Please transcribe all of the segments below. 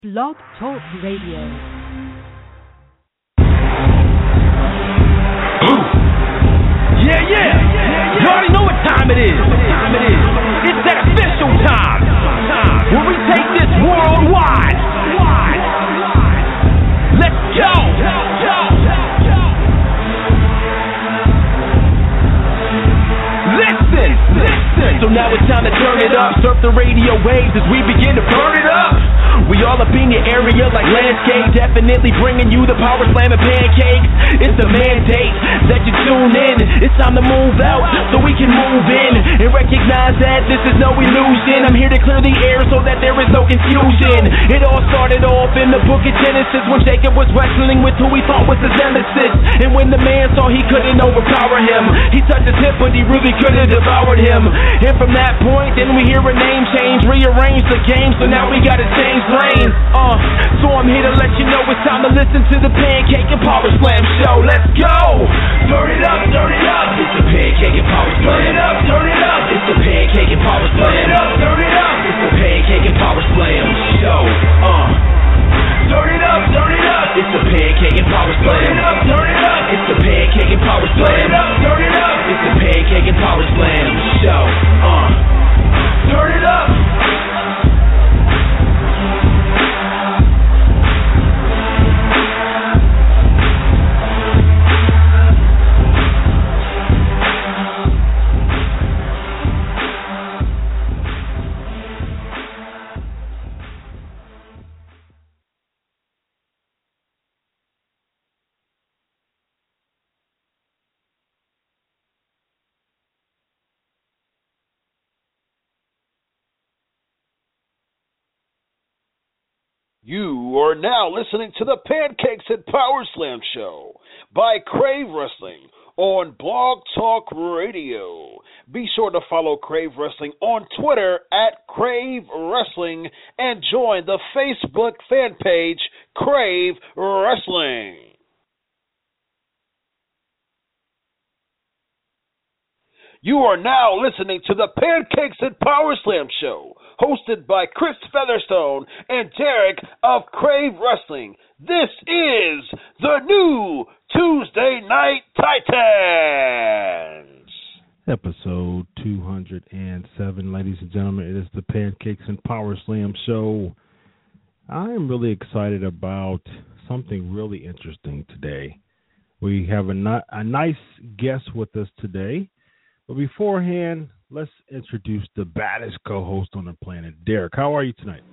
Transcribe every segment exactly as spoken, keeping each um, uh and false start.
Blog Talk Radio. Yeah, yeah, you already know what time it is. What time it is. It's that official time. Time where we take this worldwide. Let's go. Listen, listen. So now it's time to turn it up. Surf the radio waves as we begin to burn it up. We all up in your area like landscape, definitely bringing you the power slam and pancakes. It's a mandate that you tune in. It's time to move out so we can move in and recognize that this is no illusion. I'm here to clear the air so that there is no confusion. It all started off in the book of Genesis when Jacob was wrestling with who he thought was his nemesis. And when the man saw he couldn't overpower him, he touched his hip but he really could have devoured him. And from that point then we hear a name change, rearrange the game, so now we gotta change lanes. Uh, so I'm here to let you know it's time to listen to the Pancake and Power Slam show. Let's go! Turn it up, turn it up. It's the Pancake and Power Slam. Turn it up, turn it up. It's the Pancake and Power Slam. Turn it up, turn it up. It's the Pancake and Power Slam show. Uh, turn it up, turn it up. It's the Pancake and Power Slam. Turn it up, turn it up. It's the Pancake and Power Slam. Turn it up, turn it up. It's the Pancake and Power Slam show. Uh, turn it up. You are now listening to the Pancakes and Power Slam show by Crave Wrestling on Blog Talk Radio. Be sure to follow Crave Wrestling on Twitter at Crave Wrestling and join the Facebook fan page Crave Wrestling. You are now listening to the Pancakes and Power Slam show, hosted by Chris Featherstone and Derek of Crave Wrestling. This is the new Tuesday Night Titans. Episode two hundred seven, ladies and gentlemen. It is the Pancakes and Power Slam show. I am really excited about something really interesting today. We have a, ni- a nice guest with us today. But beforehand, let's introduce the baddest co-host on the planet, Derek. How are you tonight?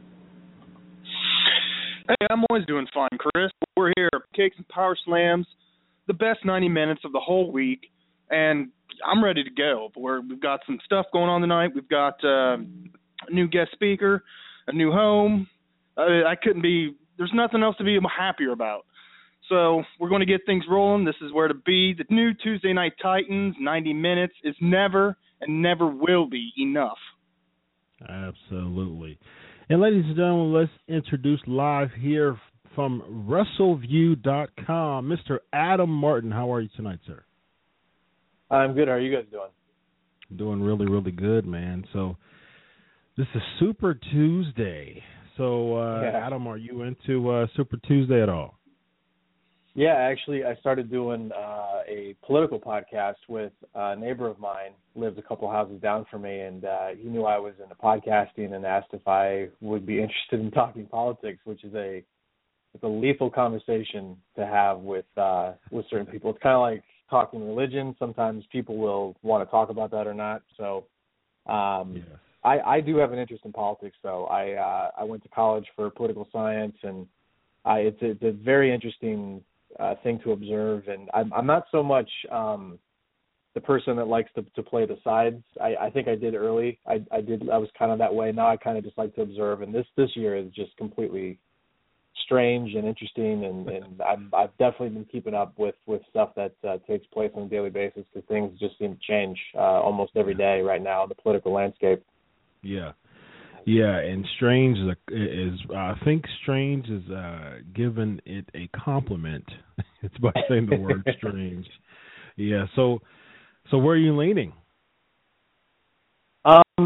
Hey, I'm always doing fine, Chris. We're here at Cakes and Power Slams, the best ninety minutes of the whole week, and I'm ready to go. We're, we've got some stuff going on tonight. We've got uh, a new guest speaker, a new home. Uh, I couldn't be – there's nothing else to be happier about. So we're going to get things rolling. This is where to be. The new Tuesday Night Titans, ninety minutes, is never and never will be enough. Absolutely. And ladies and gentlemen, let's introduce live here from WrestleView dot com, Mister Adam Martin. How are you tonight, sir? I'm good. How are you guys doing? Doing really, really good, man. So this is Super Tuesday. So, uh, yeah. Adam, are you into uh, Super Tuesday at all? Yeah, actually, I started doing uh, a political podcast with a neighbor of mine, lives a couple houses down from me, and uh, he knew I was into podcasting and asked if I would be interested in talking politics, which is a it's a lethal conversation to have with uh, with certain people. It's kind of like talking religion. Sometimes people will want to talk about that or not. So um, yes. I, I do have an interest in politics, though. I uh, I went to college for political science, and I, it's, a, it's a very interesting Uh, thing to observe, and I'm, I'm not so much um, the person that likes to, to play the sides. I, I think I did early. I, I did. I was kind of that way. Now I kind of just like to observe, and this this year is just completely strange and interesting, and, and I'm, I've definitely been keeping up with, with stuff that uh, takes place on a daily basis because things just seem to change uh, almost every day right now in the political landscape. Yeah. Yeah, and Strange is, a, is uh, I think Strange is uh, giving it a compliment. It's by saying the word strange. Yeah, so so where are you leaning? Um, I,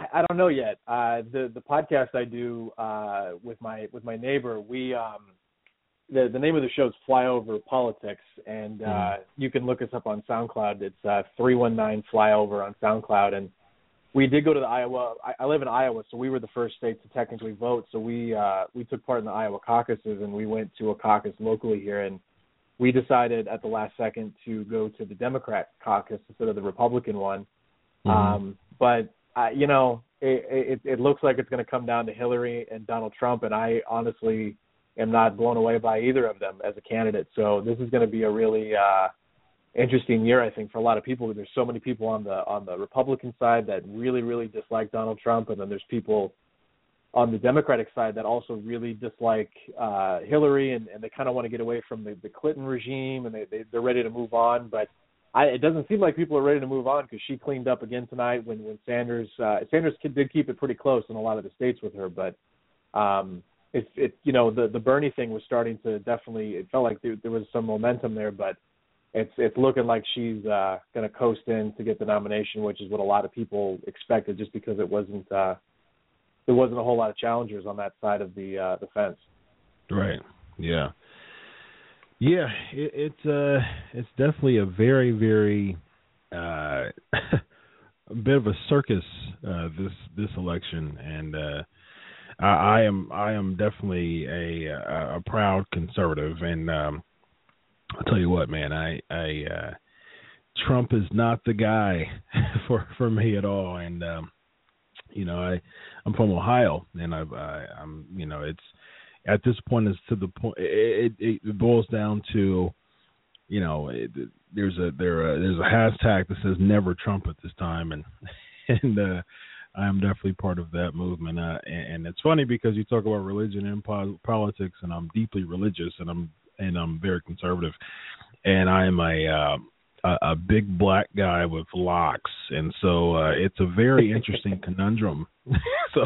I don't know yet. Uh, the the podcast I do uh, with my with my neighbor, we um, the the name of the show is Flyover Politics, and uh, mm-hmm. you can look us up on SoundCloud. It's uh, three one nine Flyover on SoundCloud, and we did go to the Iowa. I, I live in Iowa, so we were the first state to technically vote. So we uh, we took part in the Iowa caucuses, and we went to a caucus locally here, and we decided at the last second to go to the Democrat caucus instead of the Republican one. Mm-hmm. Um, but, uh, you know, it, it, it looks like it's going to come down to Hillary and Donald Trump, and I honestly am not blown away by either of them as a candidate. So this is going to be a really uh, interesting year, I think, for a lot of people. There's so many people on the on the Republican side that really, really dislike Donald Trump, and then there's people on the Democratic side that also really dislike uh, Hillary, and, and they kind of want to get away from the, the Clinton regime, and they, they, they're ready to move on. But I, it doesn't seem like people are ready to move on because she cleaned up again tonight when, when Sanders uh, – Sanders did keep it pretty close in a lot of the states with her. But, um, it, it you know, the, the Bernie thing was starting to definitely – it felt like there, there was some momentum there, but it's it's looking like she's uh, going to coast in to get the nomination, which is what a lot of people expected just because it wasn't uh, – there wasn't a whole lot of challengers on that side of the uh, the fence. Right. Yeah. Yeah. It, it's uh, it's definitely a very, very uh, a bit of a circus uh, this this election, and uh, I, I am I am definitely a a, a proud conservative, and um, I'll tell you what, man, I I uh, Trump is not the guy for for me at all, and. Um, You know, I, I'm from Ohio, and I've, I, I'm, you know, it's at this point it's to the point. It, it, it boils down to, you know, it, there's a there a, there's a hashtag that says never Trump at this time, and and uh, I'm definitely part of that movement. Uh, and, and it's funny because you talk about religion and po- politics, and I'm deeply religious, and I'm and I'm very conservative, and I'm a uh, A, a big black guy with locks, and so uh, it's a very interesting conundrum. so,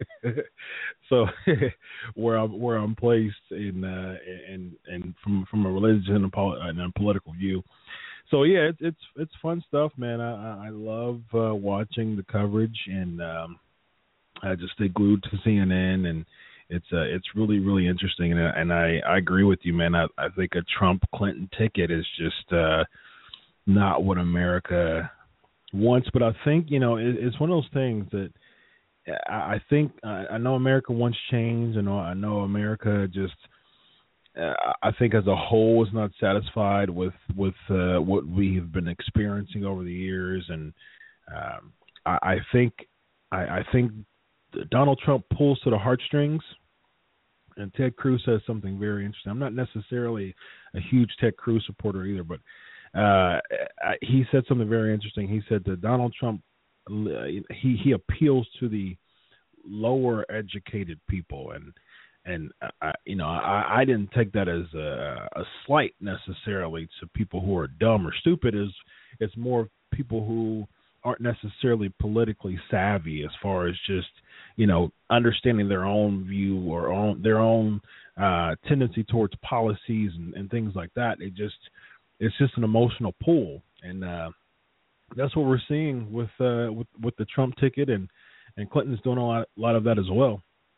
so where I'm where I'm placed in uh, and and from from a religion and a, pol- and a political view. So yeah, it's it's it's fun stuff, man. I I love uh, watching the coverage, and um, I just stay glued to C N N, and it's uh, it's really really interesting. And, and I, I agree with you, man. I, I think a Trump Clinton ticket is just uh, not what America wants, but I think, you know, it, it's one of those things that I, I think I, I know America wants change, and I know America just uh, I think as a whole is not satisfied with with uh, what we have been experiencing over the years, and um, I, I think I, I think Donald Trump pulls to the heartstrings, and Ted Cruz says something very interesting. I'm not necessarily a huge Ted Cruz supporter either, but Uh, he said something very interesting. He said that Donald Trump, he, he appeals to the lower educated people, and and I, you know I, I didn't take that as a, a slight necessarily to people who are dumb or stupid. Is it's more people who aren't necessarily politically savvy as far as just, you know, understanding their own view or own, their own uh, tendency towards policies and, and things like that. It just It's just an emotional pull, and uh, that's what we're seeing with, uh, with with the Trump ticket, and, and Clinton's doing a lot, a lot of that as well.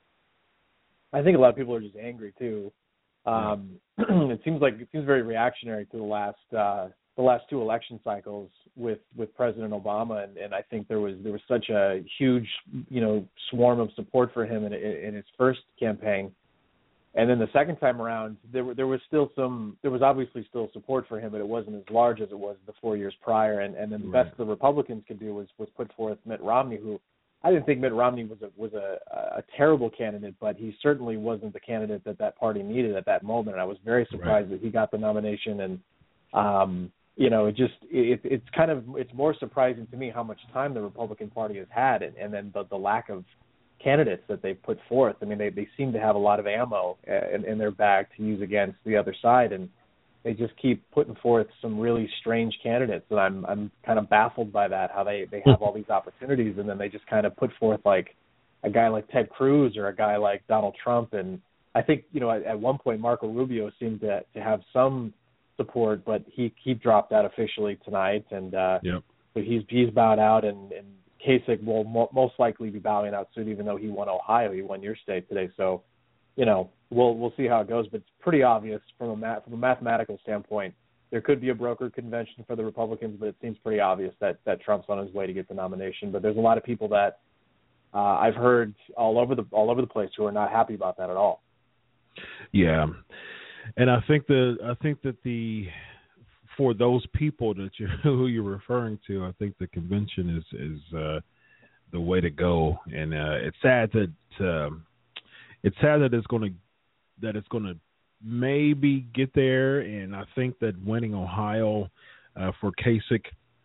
I think a lot of people are just angry too. Um, it seems like it seems very reactionary to the last uh, the last two election cycles with, with President Obama, and, and I think there was there was such a huge, you know, swarm of support for him in, in his first campaign. And then the second time around, there were, there was still some, there was obviously still support for him, but it wasn't as large as it was the four years prior. And, and then the Right. best the Republicans could do was, was put forth Mitt Romney, who I didn't think Mitt Romney was a, was a, a terrible candidate, but he certainly wasn't the candidate that that party needed at that moment. And I was very surprised right. that he got the nomination. And, um, you know, it just, it, it's kind of, it's more surprising to me how much time the Republican Party has had, and, and then the, the lack of candidates that they've put forth. I mean, they, they seem to have a lot of ammo in, in their bag to use against the other side, and they just keep putting forth some really strange candidates, and I'm I'm kind of baffled by that, how they, they have all these opportunities, and then they just kind of put forth like a guy like Ted Cruz or a guy like Donald Trump. And I think, you know, at, at one point Marco Rubio seemed to, to have some support, but he, he dropped out officially tonight, and uh, yep. so he's he's bowed out, and, and Kasich will mo- most likely be bowing out soon, even though he won Ohio. He won your state today. So, you know, we'll we'll see how it goes. But it's pretty obvious from a ma- from a mathematical standpoint. There could be a broker convention for the Republicans, but it seems pretty obvious that, that Trump's on his way to get the nomination. But there's a lot of people that uh, I've heard all over the all over the place who are not happy about that at all. Yeah, and I think the I think that the for those people that you who you're referring to, I think the convention is is uh, the way to go. And uh, it's sad that um, it's sad that it's going to that it's going to maybe get there. And I think that winning Ohio uh, for Kasich,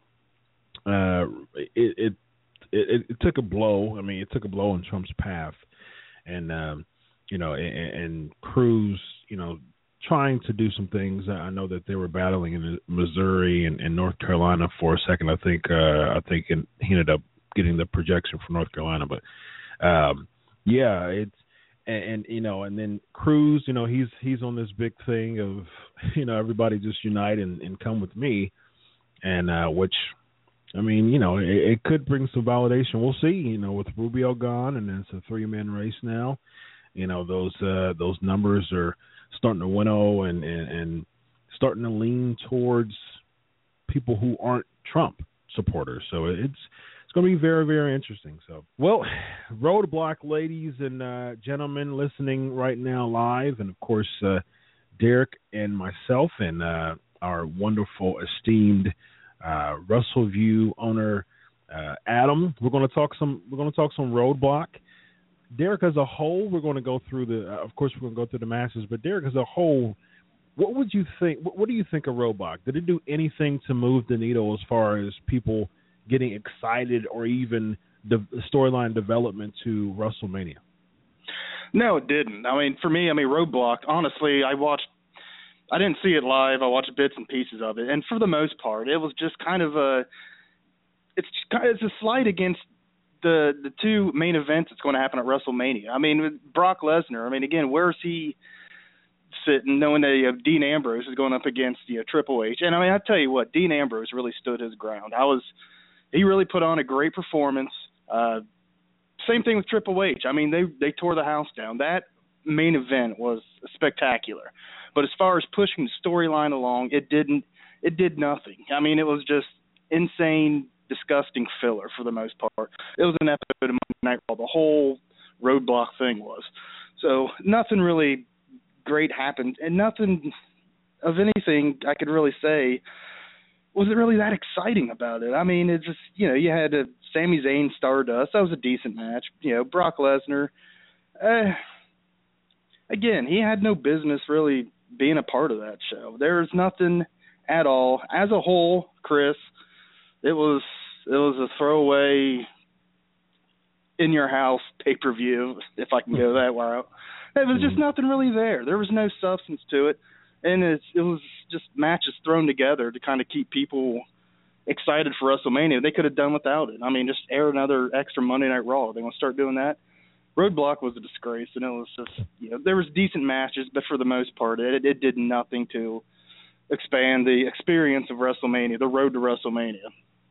uh, it, it it it took a blow. I mean, it took a blow in Trump's path, and um, you know, and, and Cruz, you know, trying to do some things. I know that they were battling in Missouri and, and North Carolina for a second. I think uh, I think he ended up getting the projection for North Carolina, but um, yeah, it's and, and you know, and then Cruz, you know, he's he's on this big thing of, you know, everybody just unite and, and come with me, and uh, which, I mean, you know, it, it could bring some validation. We'll see. You know, with Rubio gone, and it's a three-man race now. You know, those uh, those numbers are starting to winnow and, and, and starting to lean towards people who aren't Trump supporters. So it's it's going to be very, very interesting. So, well, Roadblock ladies and uh, gentlemen listening right now live, and, of course, uh, Derek and myself and uh, our wonderful, esteemed uh, Russell View owner, uh, Adam. We're going to talk some. We're going to talk some Roadblock. Derek, as a whole, we're going to go through the. Uh, of course, we're going to go through the matches. But Derek, as a whole, what would you think? What, what do you think of Roadblock? Did it do anything to move the needle as far as people getting excited or even the storyline development to WrestleMania? No, it didn't. I mean, for me, I mean, Roadblock. Honestly, I watched. I didn't see it live. I watched bits and pieces of it, and for the most part, it was just kind of a. It's kind of, it's a slight against the the two main events that's going to happen at WrestleMania. I mean, with Brock Lesnar, I mean, again, where's he sitting knowing that uh, Dean Ambrose is going up against you know, Triple H? And, I mean, I tell you what, Dean Ambrose really stood his ground. I was – he really put on a great performance. Uh, same thing with Triple H. I mean, they, they tore the house down. That main event was spectacular. But as far as pushing the storyline along, it didn't – it did nothing. I mean, it was just insane – disgusting filler for the most part. It was an episode of Monday Night Raw. The whole Roadblock thing was. So nothing really great happened, and nothing of anything I could really say was it really that exciting about it. I mean, it's just, you know, you had a Sami Zayn Stardust. That was a decent match. You know, Brock Lesnar. Uh, again, he had no business really being a part of that show. There was nothing at all. As a whole, Chris, it was it was a throwaway in your house pay per view, if I can go that route. It was just nothing really there. There was no substance to it, and it's, it was just matches thrown together to kind of keep people excited for WrestleMania. They could have done without it. I mean, just air another extra Monday Night Raw. They want to start doing that. Roadblock was a disgrace, and it was just, you know, there was decent matches, but for the most part, it it did nothing to expand the experience of WrestleMania, the road to WrestleMania.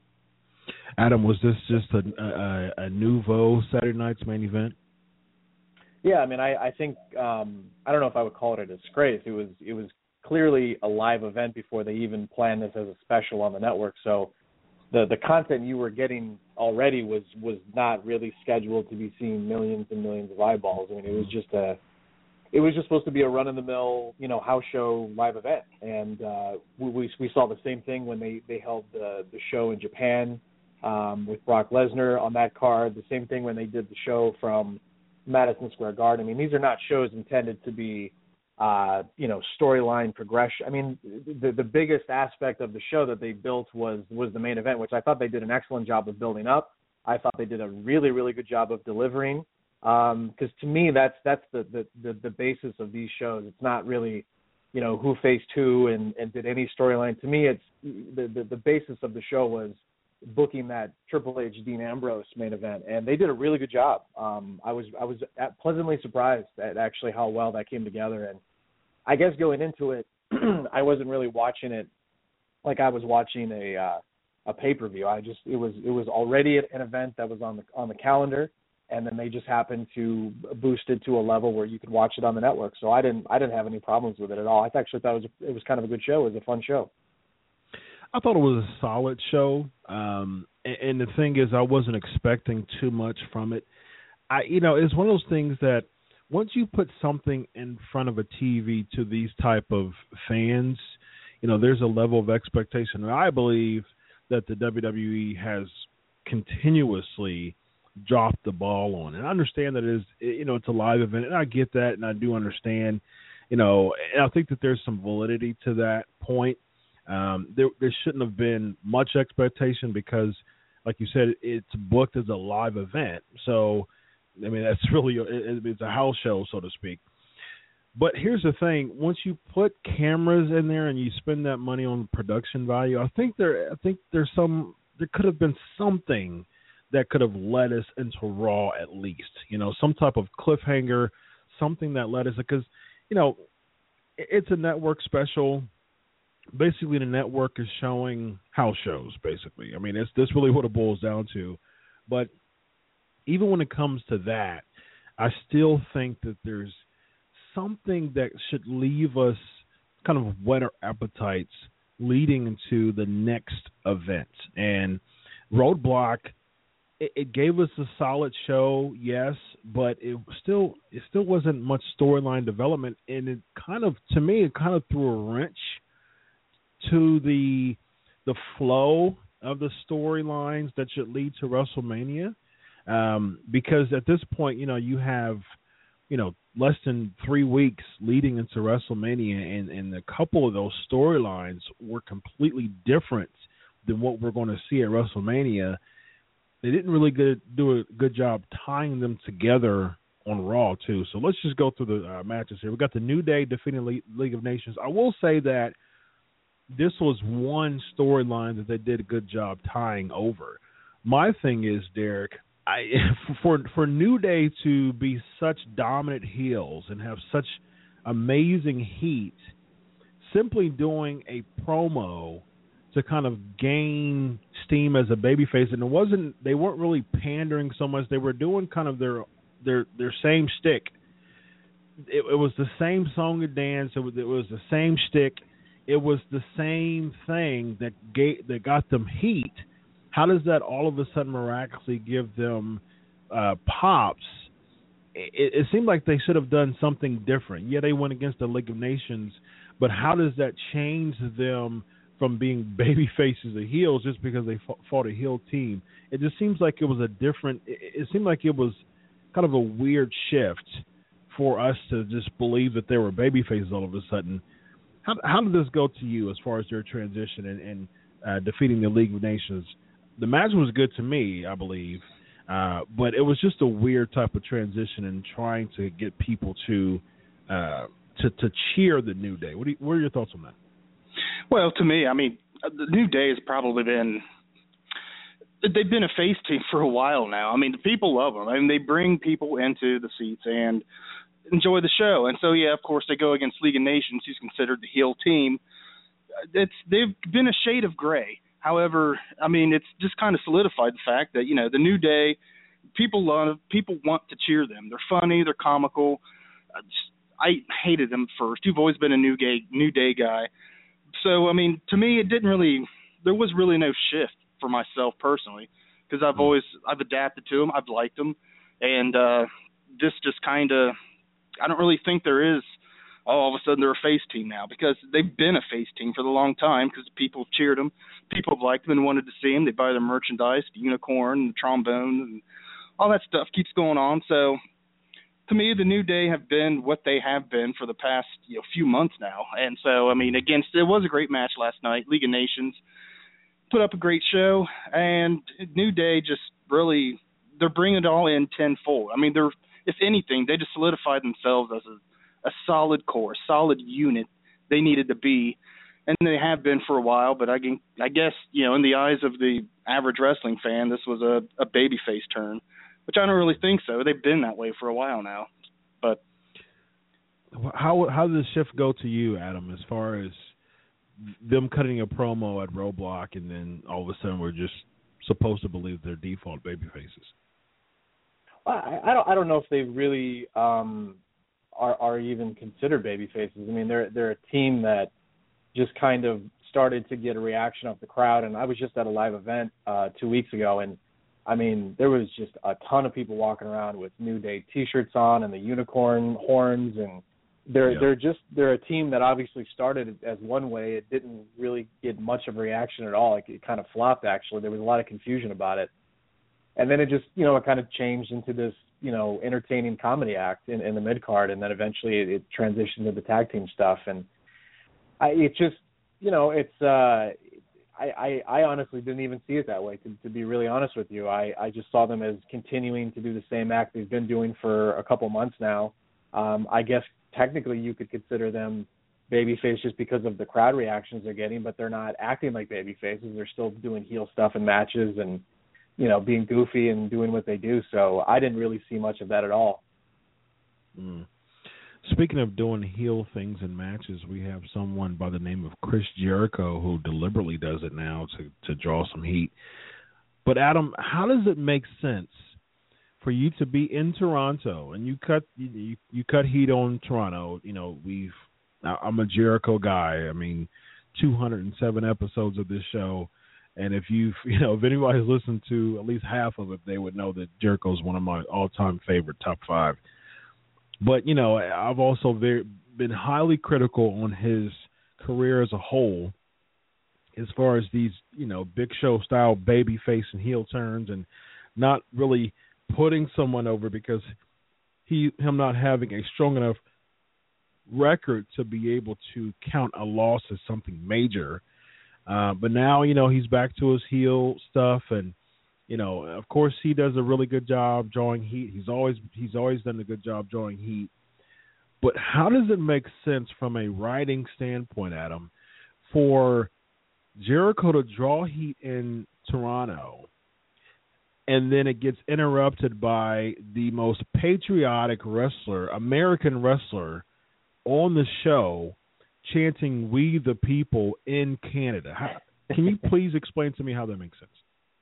Adam, was this just a, a, a nouveau Saturday night's main event? Yeah, I mean, I, I think um, I don't know if I would call it a disgrace. It was it was clearly a live event before they even planned this as a special on the network. So the the content you were getting already was was not really scheduled to be seeing millions and millions of eyeballs. I mean, it was just a it was just supposed to be a run of the mill, you know, house show live event, and uh, we, we we saw the same thing when they they held the the show in Japan. Um, with Brock Lesnar on that card, the same thing when they did the show from Madison Square Garden. I mean, these are not shows intended to be, uh, you know, storyline progression. I mean, the the biggest aspect of the show that they built was was the main event, which I thought they did an excellent job of building up. I thought they did a really, really good job of delivering. Because um, to me, that's that's the, the, the, the basis of these shows. It's not really, you know, who faced who and, and did any storyline. To me, it's the, the the basis of the show was booking that Triple H Dean Ambrose main event, and they did a really good job. Um, I was I was pleasantly surprised at actually how well that came together, and I guess going into it, I wasn't really watching it like I was watching a uh, a pay-per-view. I just it was it was already an event that was on the on the calendar, and then they just happened to boost it to a level where you could watch it on the network. So I didn't I didn't have any problems with it at all. I actually thought it was it was kind of a good show. It was a fun show. I thought it was a solid show, um, and, and the thing is, I wasn't expecting too much from it. I, you know, it's one of those things that once you put something in front of a T V to these type of fans, you know, there's a level of expectation. And I believe that the W W E has continuously dropped the ball on. And I understand that it is, you know, it's a live event, and I get that, and I do understand, you know, and I think that there's some validity to that point. Um, there, there shouldn't have been much expectation because, like you said, it's booked as a live event. So, I mean, that's really a, it's a house show, so to speak. But here's the thing: once you put cameras in there and you spend that money on production value, I think there, I think there's some, there could have been something that could have led us into Raw at least. You know, some type of cliffhanger, something that led us, because, you know, it's a network special. Basically, the network is showing house shows, basically. I mean, it's that's really what it boils down to. But even when it comes to that, I still think that there's something that should leave us kind of wetter appetites leading into the next event. And Roadblock, it, it gave us a solid show, yes, but it still it still wasn't much storyline development. And it kind of, to me, it kind of threw a wrench to the the flow of the storylines that should lead to WrestleMania, um, because at this point, you know, you have, you know, less than three weeks leading into WrestleMania, and, and a couple of those storylines were completely different than what we're going to see at WrestleMania. They didn't really good, do a good job tying them together on Raw, too. So let's just go through the uh, matches here. We got the New Day defeating Le- League of Nations. I will say that this was one storyline that they did a good job tying over. My thing is, Derek, I, for for New Day to be such dominant heels and have such amazing heat, simply doing a promo to kind of gain steam as a babyface, and it wasn't they weren't really pandering so much. They were doing kind of their their their same shtick. It, it was the same song and dance. It was, it was the same shtick. It was the same thing that gave, that got them heat. How does that all of a sudden miraculously give them uh, pops? It, it seemed like they should have done something different. Yeah, they went against the League of Nations, but how does that change them from being baby faces to heels just because they fought a heel team? It just seems like it was a different. It, it seemed like it was kind of a weird shift for us to just believe that they were baby faces all of a sudden. How, how did this go to you as far as their transition and, and uh, defeating the League of Nations? The match was good to me, I believe, uh, but it was just a weird type of transition and trying to get people to uh, to, to cheer the New Day. What, do you, what are your thoughts on that? Well, to me, I mean, the New Day has probably been they've been a face team for a while now. I mean, the people love them. I mean, they bring people into the seats and enjoy the show. And so, yeah, of course, they go against League of Nations, who's considered the heel team. It's they've been a shade of gray. However, I mean, it's just kind of solidified the fact that, you know, the New Day, people love, people want to cheer them. They're funny, they're comical. I, just, I hated them first. You've always been a New Day, New Day guy. So, I mean, to me, it didn't really, there was really no shift for myself personally, because I've always, I've adapted to them, I've liked them, and uh, this just kind of, I don't really think there is, oh, all of a sudden they're a face team now, because they've been a face team for the long time, because people have cheered them, people have liked them and wanted to see them. They buy their merchandise, the unicorn, the trombone, and all that stuff keeps going on. So to me, the New Day have been what they have been for the past you know, few months now. And so, I mean, against, it was a great match last night. League of Nations put up a great show, and New Day just really, they're bringing it all in tenfold. I mean, they're, if anything, they just solidified themselves as a, a solid core, solid unit they needed to be, and they have been for a while. But I, can, I guess, you know, in the eyes of the average wrestling fan, this was a, a babyface turn, which I don't really think so. They've been that way for a while now. But how how did the shift go to you, Adam, as far as them cutting a promo at Roadblock, and then all of a sudden we're just supposed to believe they're default baby faces. I, I don't. I don't know if they really um, are are even considered baby faces. I mean, they're they're a team that just kind of started to get a reaction off the crowd. And I was just at a live event uh, two weeks ago, and I mean, there was just a ton of people walking around with New Day T-shirts on and the unicorn horns, and they're yeah. they're just they're a team that obviously started as one way. It didn't really get much of a reaction at all. Like, it kind of flopped. Actually, there was a lot of confusion about it. And then it just, you know, it kind of changed into this, you know, entertaining comedy act in, in the mid-card, and then eventually it, it transitioned to the tag team stuff. And I, it just, you know, it's, uh, I, I, I honestly didn't even see it that way, to, to be really honest with you. I, I just saw them as continuing to do the same act they've been doing for a couple months now. Um, I guess technically you could consider them babyface just because of the crowd reactions they're getting, but they're not acting like baby faces. They're still doing heel stuff in matches and, you know, being goofy and doing what they do. So I didn't really see much of that at all. Mm. Speaking of doing heel things in matches, we have someone by the name of Chris Jericho who deliberately does it now to, to draw some heat. But Adam, how does it make sense for you to be in Toronto and you cut you, you cut heat on Toronto? You know, we've I'm a Jericho guy. I mean, two hundred seven episodes of this show. And if you've, you know, if anybody's listened to at least half of it, they would know that Jericho is one of my all-time favorite top five. But, you know, I've also very, been highly critical on his career as a whole as far as these, you know, Big Show-style baby face and heel turns and not really putting someone over because he him not having a strong enough record to be able to count a loss as something major. Uh, but now, you know, he's back to his heel stuff, and you know, of course, he does a really good job drawing heat. He's always he's always done a good job drawing heat. But how does it make sense from a writing standpoint, Adam, for Jericho to draw heat in Toronto, and then it gets interrupted by the most patriotic wrestler, American wrestler, on the show, chanting "We the People" in Canada? How, can you please explain to me how that makes sense?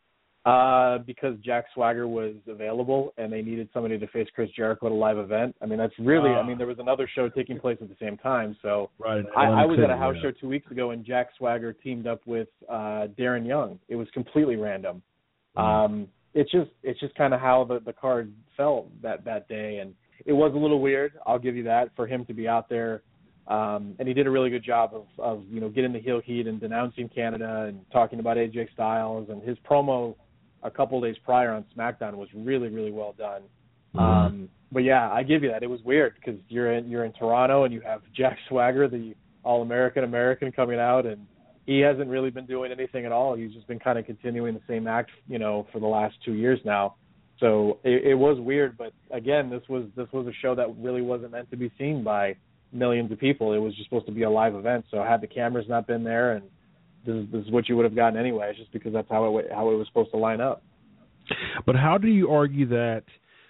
Uh, because Jack Swagger was available and they needed somebody to face Chris Jericho at a live event. I mean, that's really, uh, I mean, there was another show taking place at the same time. So right, I, I was at a house yeah. show two weeks ago and Jack Swagger teamed up with uh, Darren Young. It was completely random. Mm-hmm. Um, it's just, it's just kind of how the, the card felt that, that day. And it was a little weird. I'll give you that, for him to be out there. Um, and he did a really good job of, of, you know, getting the heel heat and denouncing Canada and talking about A J Styles, and his promo a couple days prior on SmackDown was really, really well done. Mm-hmm. Um, but yeah, I give you that. It was weird because you're in you're in Toronto and you have Jack Swagger, the All-American American, coming out, and he hasn't really been doing anything at all. He's just been kind of continuing the same act, you know, for the last two years now. So it, it was weird, but again, this was this was a show that really wasn't meant to be seen by millions of people. It was just supposed to be a live event. So had the cameras not been there, and This is, this is what you would have gotten anyway. It's just because that's how it how it was supposed to line up. But how do you argue that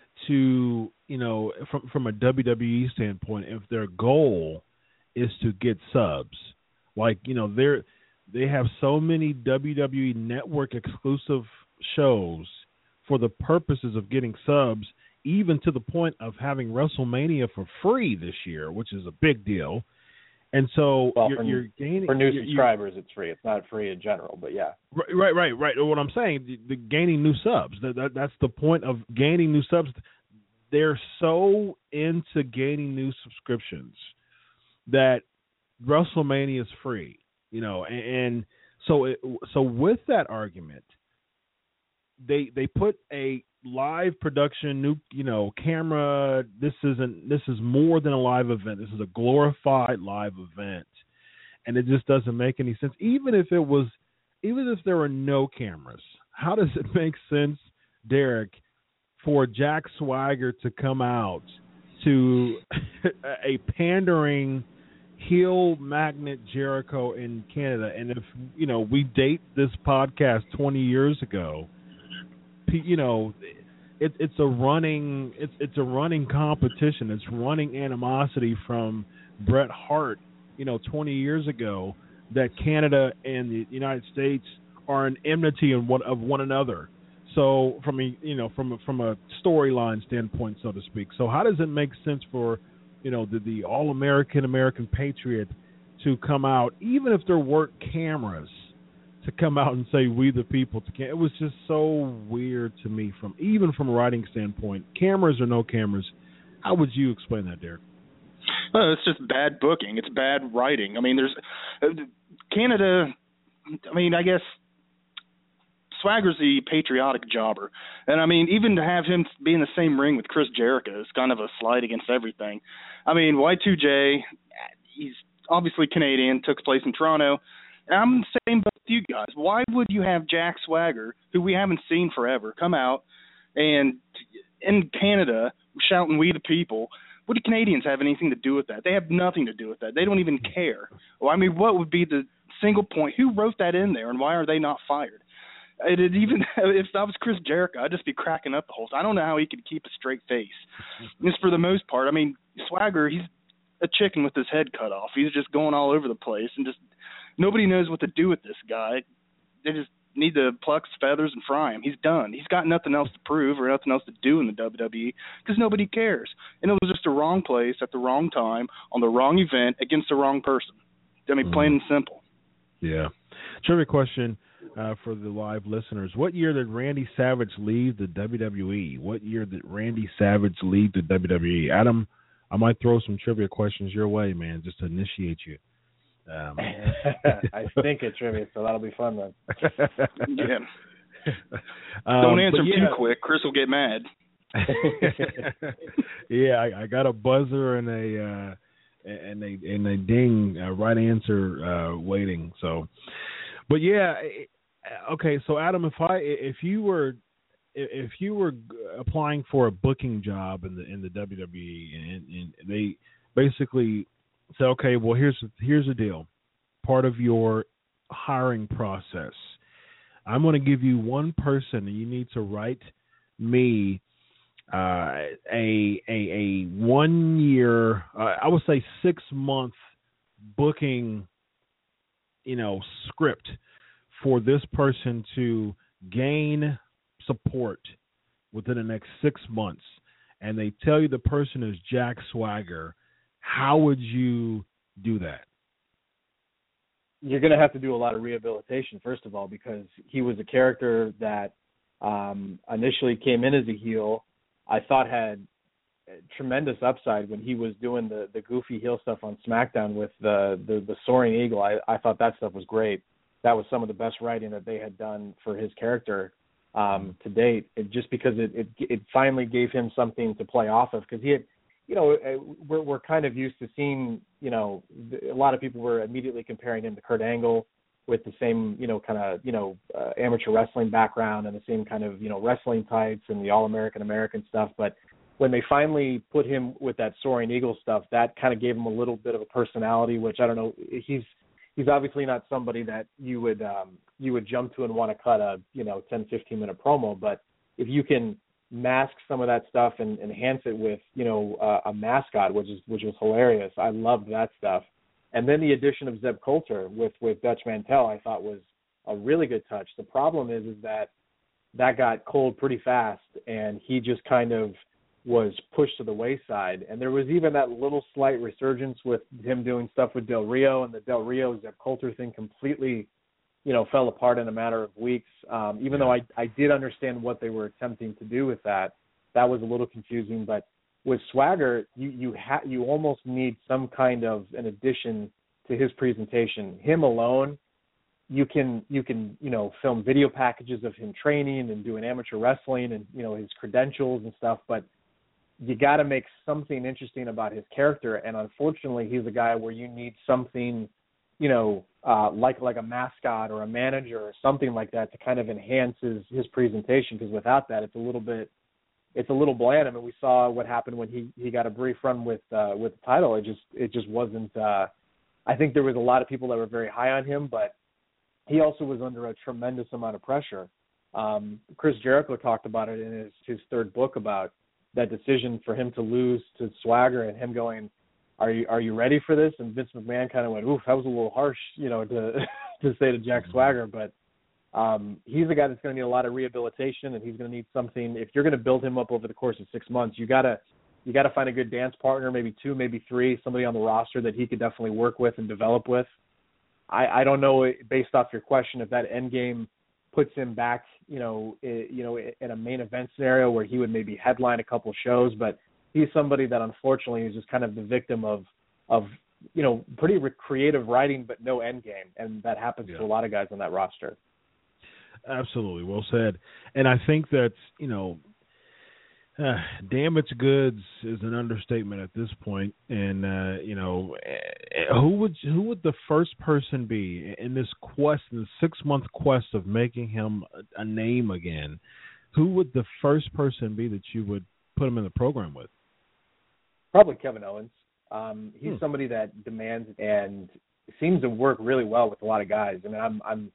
to, you know, from from a W W E standpoint, if their goal is to get subs, like, you know, they're they have so many W W E Network exclusive shows for the purposes of getting subs, even to the point of having WrestleMania for free this year, which is a big deal. And so well, you're, for, you're gaining for new you're, subscribers. It's free. It's not free in general, but yeah. Right, right, right. right. What I'm saying, the, the gaining new subs. That, that that's the point of gaining new subs. They're so into gaining new subscriptions that WrestleMania is free. You know, and, and so it, so with that argument, they they put a live production, new, you know, camera. This isn't. This is more than a live event. This is a glorified live event, and it just doesn't make any sense. Even if it was, even if there were no cameras, how does it make sense, Derek, for Jack Swagger to come out to a pandering heel magnet Jericho in Canada? And if, you know, we date this podcast twenty years ago, you know, it, it's a running it's it's a running competition. It's running animosity from Bret Hart, you know, twenty years ago, that Canada and the United States are an enmity of one, of one another. So from a you know from a, from a storyline standpoint, so to speak. So how does it make sense for you know the, the all American American patriot to come out, even if there weren't cameras, to come out and say "We the people"? To it was just so weird to me, from even from a writing standpoint. Cameras or no cameras, how would you explain that, Derek? Well, it's just bad booking. It's bad writing. I mean, there's uh, Canada. I mean, I guess Swagger's the patriotic jobber, and I mean, even to have him be in the same ring with Chris Jericho is kind of a slight against everything. I mean, Y two J, he's obviously Canadian, took place in Toronto. And I'm the same with you guys. Why would you have Jack Swagger, who we haven't seen forever, come out and in Canada shouting "We the people"? What do Canadians have anything to do with that? They have nothing to do with that. They don't even care. Well, I mean, what would be the single point? Who wrote that in there, and why are they not fired? It, it even if that was Chris Jericho, I'd just be cracking up the whole time. I don't know how he could keep a straight face. Just for the most part, I mean, Swagger, he's a chicken with his head cut off. He's just going all over the place, and just nobody knows what to do with this guy. They just need to pluck his feathers and fry him. He's done. He's got nothing else to prove or nothing else to do in the W W E because nobody cares. And it was just the wrong place at the wrong time on the wrong event against the wrong person. I mean, plain and simple. Yeah. Trivia question uh, for the live listeners. What year did Randy Savage leave the W W E? What year did Randy Savage leave the W W E? Adam, I might throw some trivia questions your way, man, just to initiate you. Um. I think it's trivia, so that'll be fun then. Yeah. Um, Don't answer yeah. too quick. Chris will get mad. yeah, I, I got a buzzer and a uh, and a and a ding uh, right answer uh, waiting. So, but yeah, okay. So Adam, if I if you were if you were applying for a booking job in the in the W W E and, and they basically say, okay, well here's here's the deal. Part of your hiring process, I'm going to give you one person, and you need to write me uh, a a a one year, uh, I would say six month booking, you know, script for this person to gain support within the next six months, and they tell you the person is Jack Swagger. How would you do that? You're going to have to do a lot of rehabilitation, first of all, because he was a character that um, initially came in as a heel. I thought had tremendous upside when he was doing the, the goofy heel stuff on SmackDown with the, the, the Soaring Eagle. I, I thought that stuff was great. That was some of the best writing that they had done for his character um, to date, it, just because it, it it finally gave him something to play off of, because he had, you know, we're we're kind of used to seeing, you know, a lot of people were immediately comparing him to Kurt Angle with the same, you know, kind of, you know, uh, amateur wrestling background and the same kind of, you know, wrestling tights and the All-American American stuff. But when they finally put him with that Soaring Eagle stuff, that kind of gave him a little bit of a personality, which I don't know. He's he's obviously not somebody that you would um, you would jump to and want to cut a, you know, ten, fifteen minute promo. But if you can mask some of that stuff and enhance it with, you know, uh, a mascot, which is which was hilarious. I loved that stuff. And then the addition of Zeb Coulter with, with Dutch Mantel, I thought was a really good touch. The problem is, is that that got cold pretty fast, and he just kind of was pushed to the wayside. And there was even that little slight resurgence with him doing stuff with Del Rio, and the Del Rio Zeb Coulter thing completely, you know, fell apart in a matter of weeks. Um, even though I, I did understand what they were attempting to do with that, that was a little confusing. But with Swagger, you you ha- you almost need some kind of an addition to his presentation. Him alone, you can you can you know film video packages of him training and doing amateur wrestling and, you know, his credentials and stuff. But you got to make something interesting about his character. And unfortunately, he's a guy where you need something, you know, uh, like like a mascot or a manager or something like that to kind of enhance his, his presentation. Because without that, it's a little bit it's a little bland. I mean, we saw what happened when he, he got a brief run with uh, with the title. It just it just wasn't. Uh, I think there was a lot of people that were very high on him, but he also was under a tremendous amount of pressure. Um, Chris Jericho talked about it in his, his third book about that decision for him to lose to Swagger and him going, are you are you ready for this? And Vince McMahon kind of went, oof, that was a little harsh, you know, to to say to Jack Swagger, but um, he's a guy that's going to need a lot of rehabilitation, and he's going to need something. If you're going to build him up over the course of six months, you gotta you gotta find a good dance partner, maybe two, maybe three, somebody on the roster that he could definitely work with and develop with. I, I don't know, based off your question, if that end game puts him back, you know, you know, in a main event scenario where he would maybe headline a couple shows, but he's somebody that unfortunately is just kind of the victim of, of you know, pretty creative writing but no end game, and that happens yeah. to a lot of guys on that roster. Absolutely, well said. And I think that, you know, uh, damaged goods is an understatement at this point. And uh, you know, who would who would the first person be in this quest, in the six month quest of making him a, a name again? Who would the first person be that you would put him in the program with? Probably Kevin Owens. Um, he's hmm. somebody that demands and seems to work really well with a lot of guys. I mean, I'm, I'm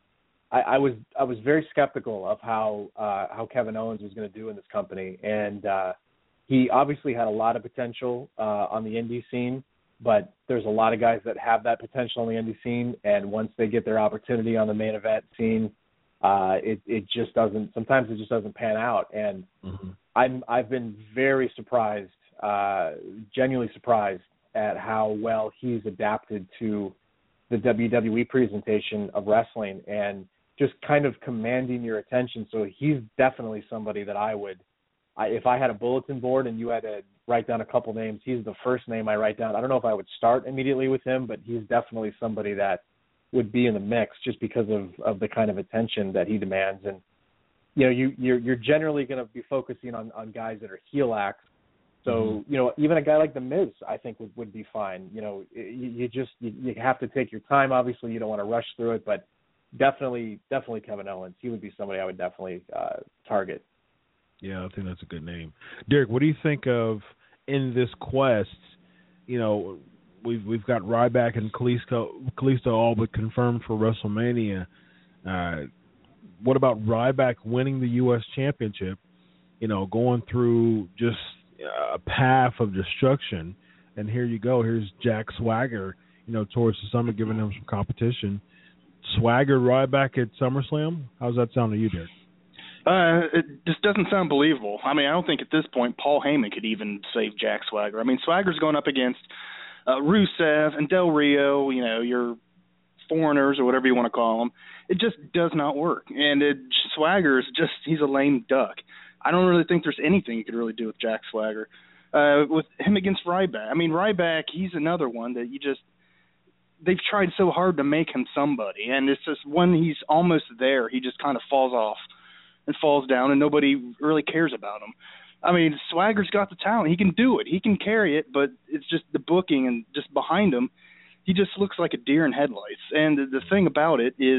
I, I was I was very skeptical of how uh, how Kevin Owens was going to do in this company, and uh, he obviously had a lot of potential uh, on the indie scene. But there's a lot of guys that have that potential on the indie scene, and once they get their opportunity on the main event scene, uh, it it just doesn't. Sometimes it just doesn't pan out, and mm-hmm. I'm I've been very surprised, uh, genuinely surprised at how well he's adapted to the W W E presentation of wrestling and just kind of commanding your attention. So he's definitely somebody that I would, I, if I had a bulletin board and you had to write down a couple names, he's the first name I write down. I don't know if I would start immediately with him, but he's definitely somebody that would be in the mix just because of, of the kind of attention that he demands. And, you know, you, you're, you're generally going to be focusing on, on guys that are heel acts. So, mm-hmm. you know, even a guy like The Miz, I think, would, would be fine. You know, you, you just you, you have to take your time. Obviously, you don't want to rush through it, but definitely, definitely Kevin Owens. He would be somebody I would definitely uh, target. Yeah, I think that's a good name. Derek, what do you think of in this quest? You know, we've we've got Ryback and Kalisto, Kalisto all but confirmed for WrestleMania. Uh, what about Ryback winning the U S Championship? You know, going through just a path of destruction, and here you go. Here's Jack Swagger, you know, towards the summit, giving him some competition. Swagger Ryback at SummerSlam. How's that sound to you, Derek? Uh, it just doesn't sound believable. I mean, I don't think at this point Paul Heyman could even save Jack Swagger. I mean, Swagger's going up against uh, Rusev and Del Rio, you know, your foreigners or whatever you want to call them. It just does not work. And it, Swagger is just, he's a lame duck. I don't really think there's anything you could really do with Jack Swagger. Uh, with him against Ryback, I mean, Ryback, he's another one that you just, they've tried so hard to make him somebody. And it's just when he's almost there, he just kind of falls off and falls down, and nobody really cares about him. I mean, Swagger's got the talent. He can do it. He can carry it, but it's just the booking and just behind him, he just looks like a deer in headlights. And the, the thing about it is,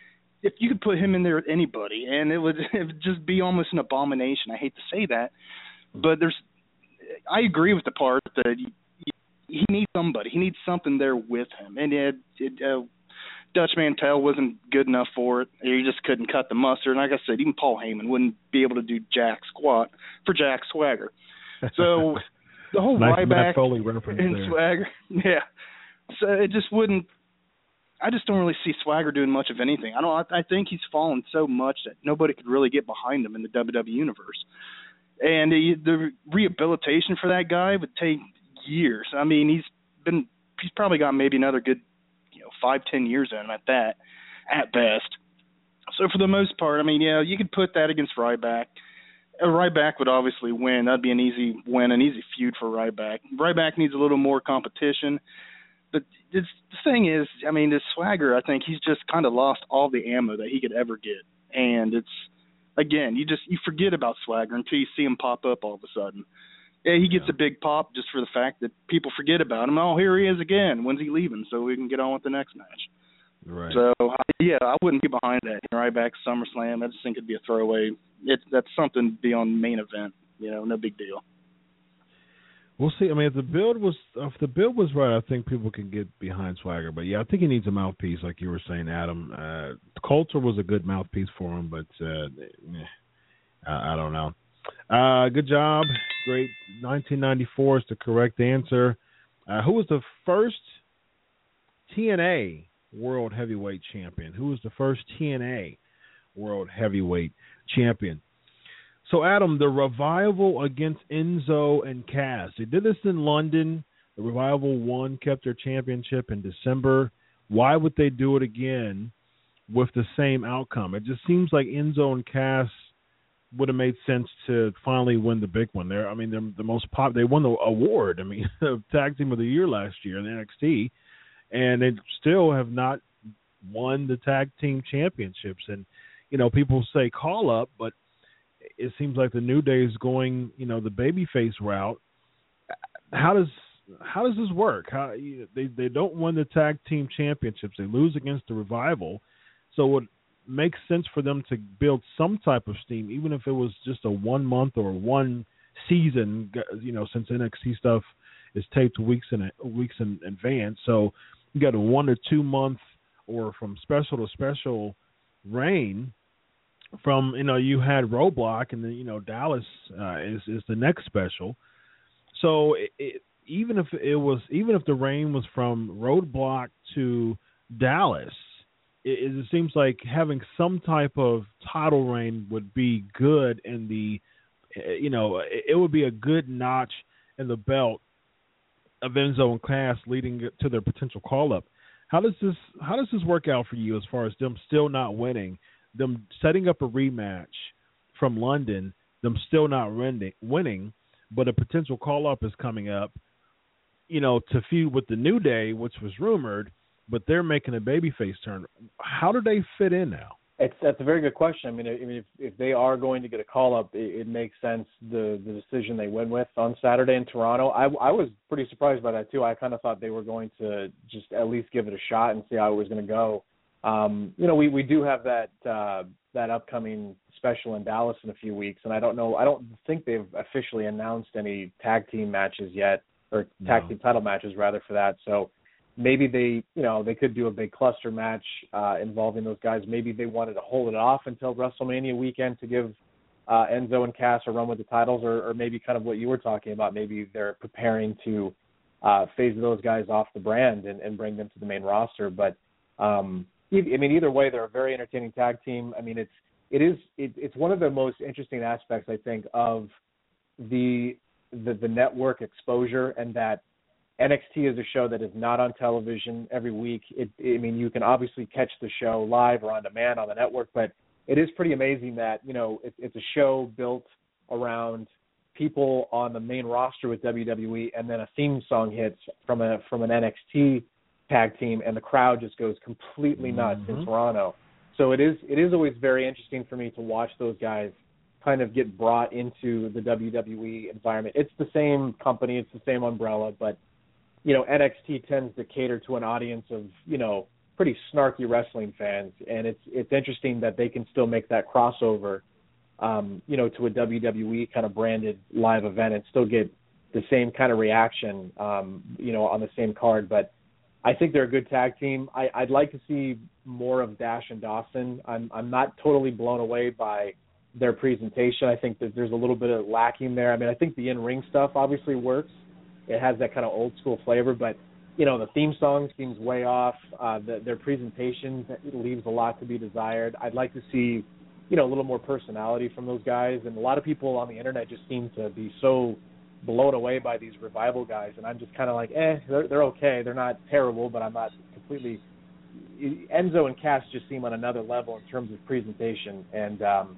if you could put him in there with anybody, and it would, it would just be almost an abomination. I hate to say that, but there's, I agree with the part that he, he needs somebody. He needs something there with him. And it, it, uh, Dutch Mantel wasn't good enough for it. He just couldn't cut the mustard. And like I said, even Paul Heyman wouldn't be able to do jack squat for Jack Swagger. So the whole nice Ryback and there. Swagger, yeah. So it just wouldn't. I just don't really see Swagger doing much of anything. I don't. I think he's fallen so much that nobody could really get behind him in the W W E universe. And the, the rehabilitation for that guy would take years. I mean, he's been. He's probably got maybe another good, you know, five, ten years in him at that, at best. So for the most part, I mean, yeah, you could put that against Ryback. Uh, Ryback would obviously win. That'd be an easy win, an easy feud for Ryback. Ryback needs a little more competition. But it's, the thing is, I mean, this Swagger, I think he's just kind of lost all the ammo that he could ever get. And it's, again, you just you forget about Swagger until you see him pop up all of a sudden. Yeah, he gets yeah. a big pop just for the fact that people forget about him. Oh, here he is again. When's he leaving? So we can get on with the next match. Right. So, yeah, I wouldn't be behind that. Ryback, SummerSlam, I just think it'd be a throwaway. It's, that's something to be on the main event. You know, no big deal. We'll see. I mean, if the build was if the build was right, I think people can get behind Swagger. But yeah, I think he needs a mouthpiece, like you were saying, Adam. Uh, Coulter was a good mouthpiece for him, but uh, I, I don't know. Uh, good job. Great. nineteen ninety-four is the correct answer. Uh, who was the first T N A World Heavyweight Champion? Who was the first T N A World Heavyweight Champion? So, Adam, the Revival against Enzo and Cass. They did this in London. The Revival won, kept their championship in December. Why would they do it again with the same outcome? It just seems like Enzo and Cass would have made sense to finally win the big one. They're, I mean, they're the most pop. They won the award. I mean, Tag Team of the Year last year in N X T, and they still have not won the Tag Team Championships. And you know, people say call up, but it seems like the New Day is going, you know, the babyface route. How does how does this work? How they they don't win the Tag Team Championships. They lose against the Revival, so it makes sense for them to build some type of steam, even if it was just a one month or one season. You know, since N X T stuff is taped weeks in weeks in advance, so you got a one or two month or from special to special reign. From, you know, you had Roadblock, and then, you know, Dallas uh, is is the next special. So it, it, even if it was, even if the reign was from Roadblock to Dallas, it, it seems like having some type of title reign would be good in the, you know, it, it would be a good notch in the belt of Enzo and Cass leading to their potential call up. How does this how does this work out for you as far as them still not winning? Them setting up a rematch from London, them still not winning, but a potential call-up is coming up, you know, to feud with the New Day, which was rumored, but they're making a babyface turn. How do they fit in now? It's that's a very good question. I mean, I mean, if if they are going to get a call-up, it, it makes sense the the decision they went with on Saturday in Toronto. I, I was pretty surprised by that too. I kind of thought they were going to just at least give it a shot and see how it was going to go. Um, you know, we, we do have that uh, that upcoming special in Dallas in a few weeks, and I don't know. I don't think they've officially announced any tag team matches yet, or tag no. team title matches rather for that. So maybe they, you know, they could do a big cluster match uh, involving those guys. Maybe they wanted to hold it off until WrestleMania weekend to give uh, Enzo and Cass a run with the titles, or, or maybe kind of what you were talking about. Maybe they're preparing to uh, phase those guys off the brand and, and bring them to the main roster, but. Um, I mean, either way, they're a very entertaining tag team. I mean, it's it is it, it's one of the most interesting aspects, I think, of the, the the network exposure, and that N X T is a show that is not on television every week. It, I mean, you can obviously catch the show live or on demand on the network, but it is pretty amazing that, you know, it, it's a show built around people on the main roster with W W E, and then a theme song hits from a from an N X T tag team, and the crowd just goes completely nuts mm-hmm. in Toronto. So it is it is always very interesting for me to watch those guys kind of get brought into the W W E environment. It's the same company, it's the same umbrella, but you know, N X T tends to cater to an audience of, you know, pretty snarky wrestling fans, and it's it's interesting that they can still make that crossover, um, you know, to a W W E kind of branded live event and still get the same kind of reaction, um, you know, on the same card. But I think they're a good tag team. I, I'd like to see more of Dash and Dawson. I'm I'm not totally blown away by their presentation. I think that there's a little bit of lacking there. I mean, I think the in-ring stuff obviously works. It has that kind of old school flavor, but you know, the theme song seems way off. Uh, the, their presentation leaves a lot to be desired. I'd like to see, you know, a little more personality from those guys. And a lot of people on the internet just seem to be so blown away by these Revival guys, and I'm just kind of like, eh, they're, they're okay. They're not terrible, but I'm not completely. Enzo and Cass just seem on another level in terms of presentation, and um,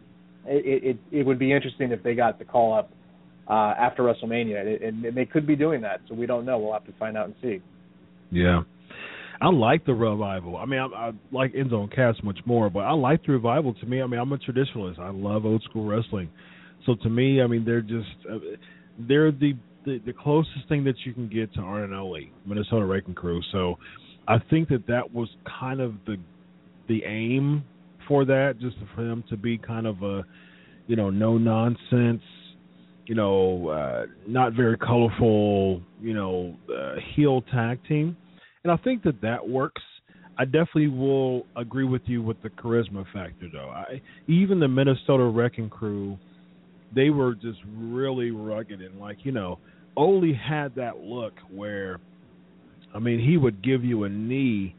it, it it would be interesting if they got the call up uh, after WrestleMania, and, and they could be doing that. So we don't know. We'll have to find out and see. Yeah, I like the Revival. I mean, I, I like Enzo and Cass much more, but I like the Revival. To me, I mean, I'm a traditionalist. I love old school wrestling, so to me, I mean, they're just. Uh, They're the, the, the closest thing that you can get to Arn and Ole, Minnesota Wrecking Crew. So I think that that was kind of the the aim for that, just for them to be kind of a, you know, no nonsense, you know, uh, not very colorful, you know, uh, heel tag team. And I think that that works. I definitely will agree with you with the charisma factor, though. I, even the Minnesota Wrecking Crew, they were just really rugged and, like, you know, Ole had that look where, I mean, he would give you a knee,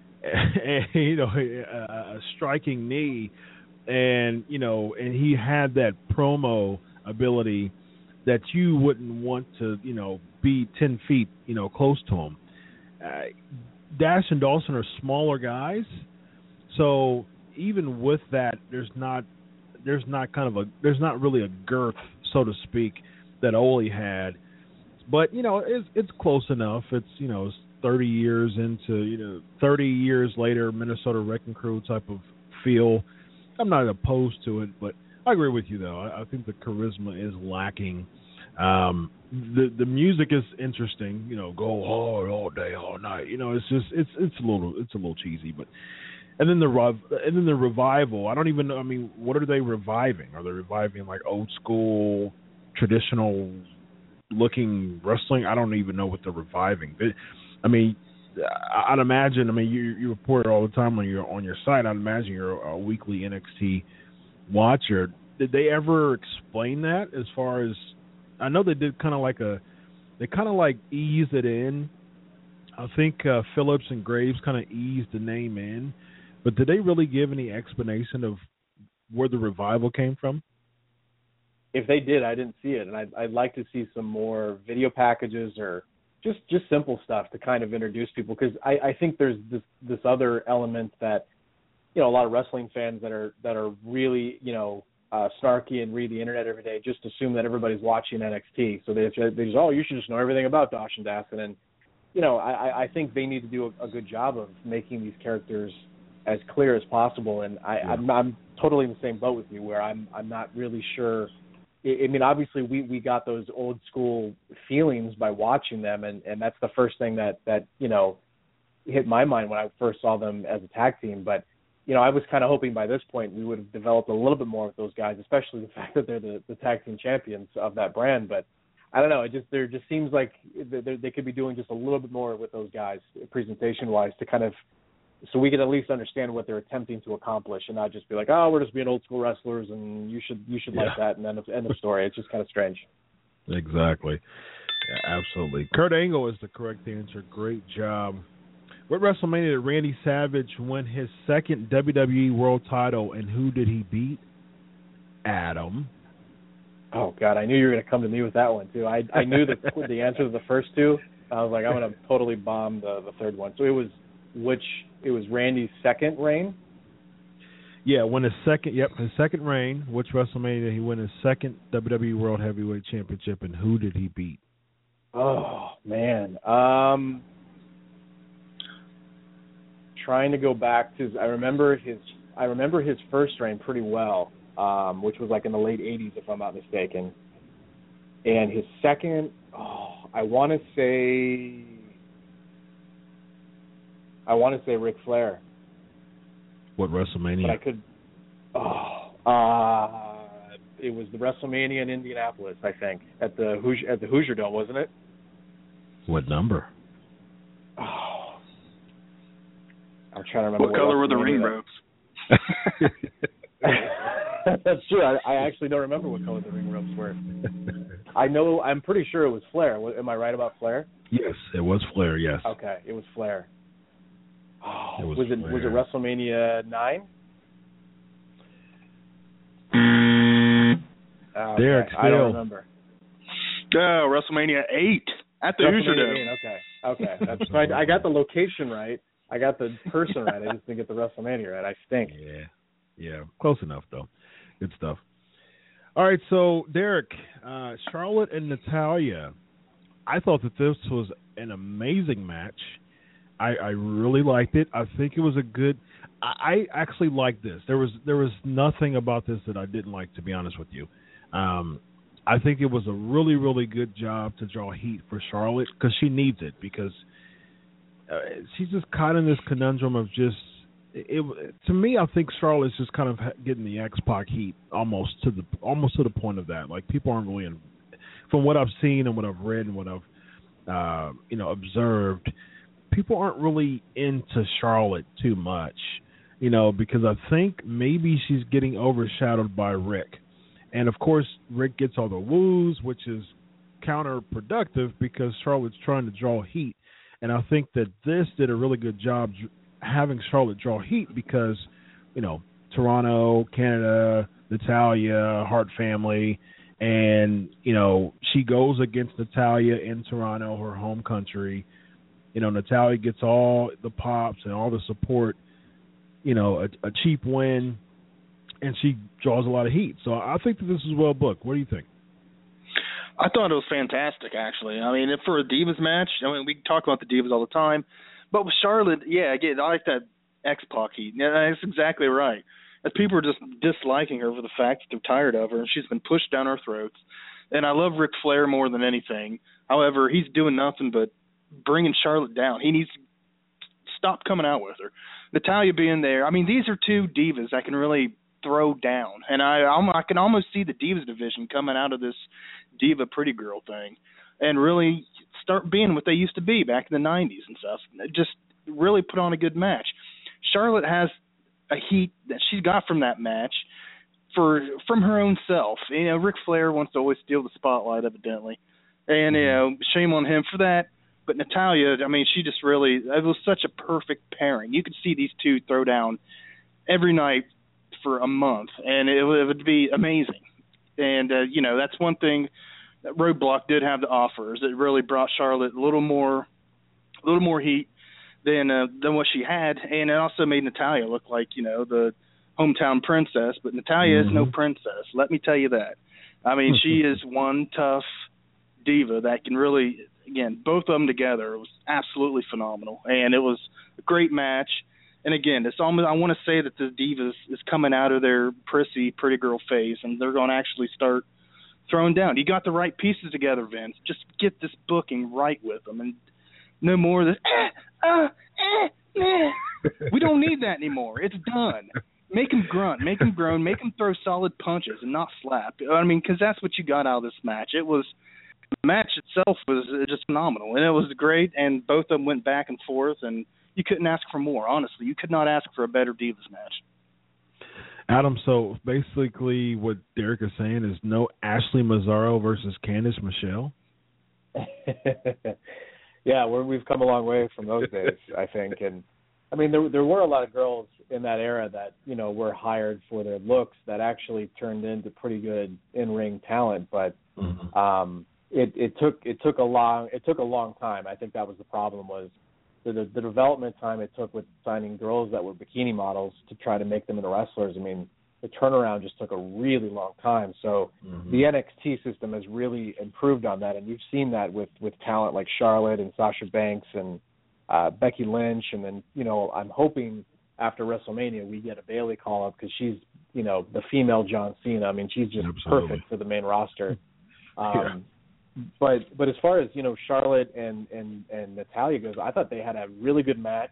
you know, a, a striking knee, and you know, and he had that promo ability that you wouldn't want to, you know, be ten feet, you know, close to him. Uh, Dash and Dawson are smaller guys, so even with that, there's not there's not kind of a there's not really a girth, so to speak, that Ole had. But you know, it's it's close enough. It's you know, it's thirty years into you know, thirty years later, Minnesota Wrecking Crew type of feel. I'm not opposed to it, but I agree with you though. I, I think the charisma is lacking. Um, the the music is interesting, you know, go hard all day, all night. You know, it's just it's it's a little it's a little cheesy, but and then the rev, and then the revival. I don't even know. I mean, what are they reviving? Are they reviving like old school, traditional looking wrestling? I don't even know what they're reviving. But, I mean, I'd imagine. I mean, you you report it all the time on your on your site. I'd imagine you're a weekly N X T watcher. Did they ever explain that as far as? I know they did kind of like a, they kind of like eased it in. I think uh, Phillips and Graves kind of eased the name in, but did they really give any explanation of where the revival came from? If they did, I didn't see it, and I'd, I'd like to see some more video packages or just, just simple stuff to kind of introduce people, because I, I think there's this this other element that, you know, a lot of wrestling fans that are that are really, you know, Uh, snarky and read the internet every day just assume that everybody's watching N X T. So they they just, oh, you should just know everything about Dash and Dawson. And, you know, I, I think they need to do a, a good job of making these characters as clear as possible. And I, yeah. I'm, I'm totally in the same boat with you where I'm I'm not really sure. I, I mean, obviously we, we got those old school feelings by watching them. And, and that's the first thing that, that, you know, hit my mind when I first saw them as a tag team. But you know, I was kind of hoping by this point we would have developed a little bit more with those guys, especially the fact that they're the, the tag team champions of that brand. But I don't know, it just there just seems like they could be doing just a little bit more with those guys, presentation-wise, to kind of so we can at least understand what they're attempting to accomplish, and not just be like, oh, we're just being old school wrestlers, and you should you should yeah. like that, and then end of story. It's just kind of strange. Exactly, yeah, absolutely. Kurt Angle is the correct answer. Great job. What WrestleMania did Randy Savage win his second W W E World Title, and who did he beat? Adam. Oh God, I knew you were going to come to me with that one too. I I knew the the answer to the first two. I was like, I'm going to totally bomb the, the third one. So it was which it was Randy's second reign. Yeah, won his second. Yep, his second reign. Which WrestleMania did he win his second W W E World Heavyweight Championship, and who did he beat? Oh man. Um. Trying to go back to, I remember his, I remember his first reign pretty well, um, which was like in the late eighties, if I'm not mistaken. And his second, oh, I want to say, I want to say Ric Flair. What WrestleMania? But I could, oh, uh, it was the WrestleMania in Indianapolis, I think, at the Hoosier, at the Hoosier Dome, wasn't it? What number? Oh. I'm trying to remember. What, what color were the ring ropes? That's true. I, I actually don't remember what color the ring ropes were. I know. I'm pretty sure it was Flair. Am I right about Flair? Yes, it was Flair. Yes. Okay, it was Flair. Oh, it was, was it Flair. was it WrestleMania nine? Okay, Derek, I don't remember. Oh, WrestleMania eight at the Hoosier Dome. Okay, okay. That's right. I got the location right. I got the person right. I just didn't get the WrestleMania right. I stink. Yeah, yeah, close enough though. Good stuff. All right, so Derek, uh, Charlotte and Natalya. I thought that this was an amazing match. I, I really liked it. I think it was a good. I, I actually liked this. There was there was nothing about this that I didn't like, to be honest with you. Um, I think it was a really really good job to draw heat for Charlotte because she needs it because. Uh, she's just caught in this conundrum of just it, it. To me, I think Charlotte's just kind of getting the X-Pac heat almost to the almost to the point of that. Like people aren't really, in, from what I've seen and what I've read and what I've uh, you know observed, people aren't really into Charlotte too much. You know, because I think maybe she's getting overshadowed by Rick, and of course Rick gets all the woos, which is counterproductive because Charlotte's trying to draw heat. And I think that this did a really good job having Charlotte draw heat because, you know, Toronto, Canada, Natalya, Hart family, and, you know, she goes against Natalya in Toronto, her home country. You know, Natalya gets all the pops and all the support, you know, a, a cheap win, and she draws a lot of heat. So I think that this is well booked. What do you think? I thought it was fantastic, actually. I mean, for a Divas match, I mean, we talk about the Divas all the time, but with Charlotte, yeah, again, I like that X-Pac heat. Yeah, that's exactly right. As people are just disliking her for the fact that they're tired of her, and she's been pushed down our throats. And I love Ric Flair more than anything. However, he's doing nothing but bringing Charlotte down. He needs to stop coming out with her. Natalya being there, I mean, these are two divas I can really throw down. And I I can almost see the Divas division coming out of this Diva Pretty Girl thing and really start being what they used to be back in the nineties and stuff. Just really put on a good match. Charlotte has a heat that she's got from that match for from her own self. You know, Ric Flair wants to always steal the spotlight, evidently. And, you know, shame on him for that. But Natalya, I mean, she just really, it was such a perfect pairing. You could see these two throw down every night for a month, and it, it would be amazing. And, uh, you know, that's one thing that Roadblock did have to offer, is it really brought Charlotte a little more, a little more heat than uh, than what she had, and it also made Natalya look like, you know, the hometown princess. But Natalya mm-hmm. is no princess. Let me tell you that. I mean, she is one tough diva that can really, again, both of them together was absolutely phenomenal, and it was a great match. And again, it's almost, I want to say that the Divas is coming out of their prissy, pretty girl phase, and they're going to actually start throwing down. You got the right pieces together, Vince. Just get this booking right with them, and no more of this, eh, uh, eh, eh. We don't need that anymore. It's done. Make them grunt, make them groan, make them throw solid punches and not slap. I mean, because that's what you got out of this match. It was, the match itself was just phenomenal, and it was great, and both of them went back and forth, and you couldn't ask for more, honestly. You could not ask for a better Divas match. Adam, so basically what Derek is saying is no Ashley Mazzaro versus Candice Michelle? Yeah, we're, we've come a long way from those days, I think. And, I mean, there there were a lot of girls in that era that, you know, were hired for their looks that actually turned into pretty good in-ring talent. But mm-hmm. um, it, it took it took a long it took a long time. I think that was the problem, was the, the, the development time it took with signing girls that were bikini models to try to make them into wrestlers. I mean, the turnaround just took a really long time. So mm-hmm. the N X T system has really improved on that, and you've seen that with, with talent like Charlotte and Sasha Banks and uh, Becky Lynch. And then, you know, I'm hoping after WrestleMania we get a Bayley call-up because she's, you know, the female John Cena. I mean, she's just Absolutely. perfect for the main roster. Um, yeah. But but as far as, you know, Charlotte and, and, and Natalya goes, I thought they had a really good match.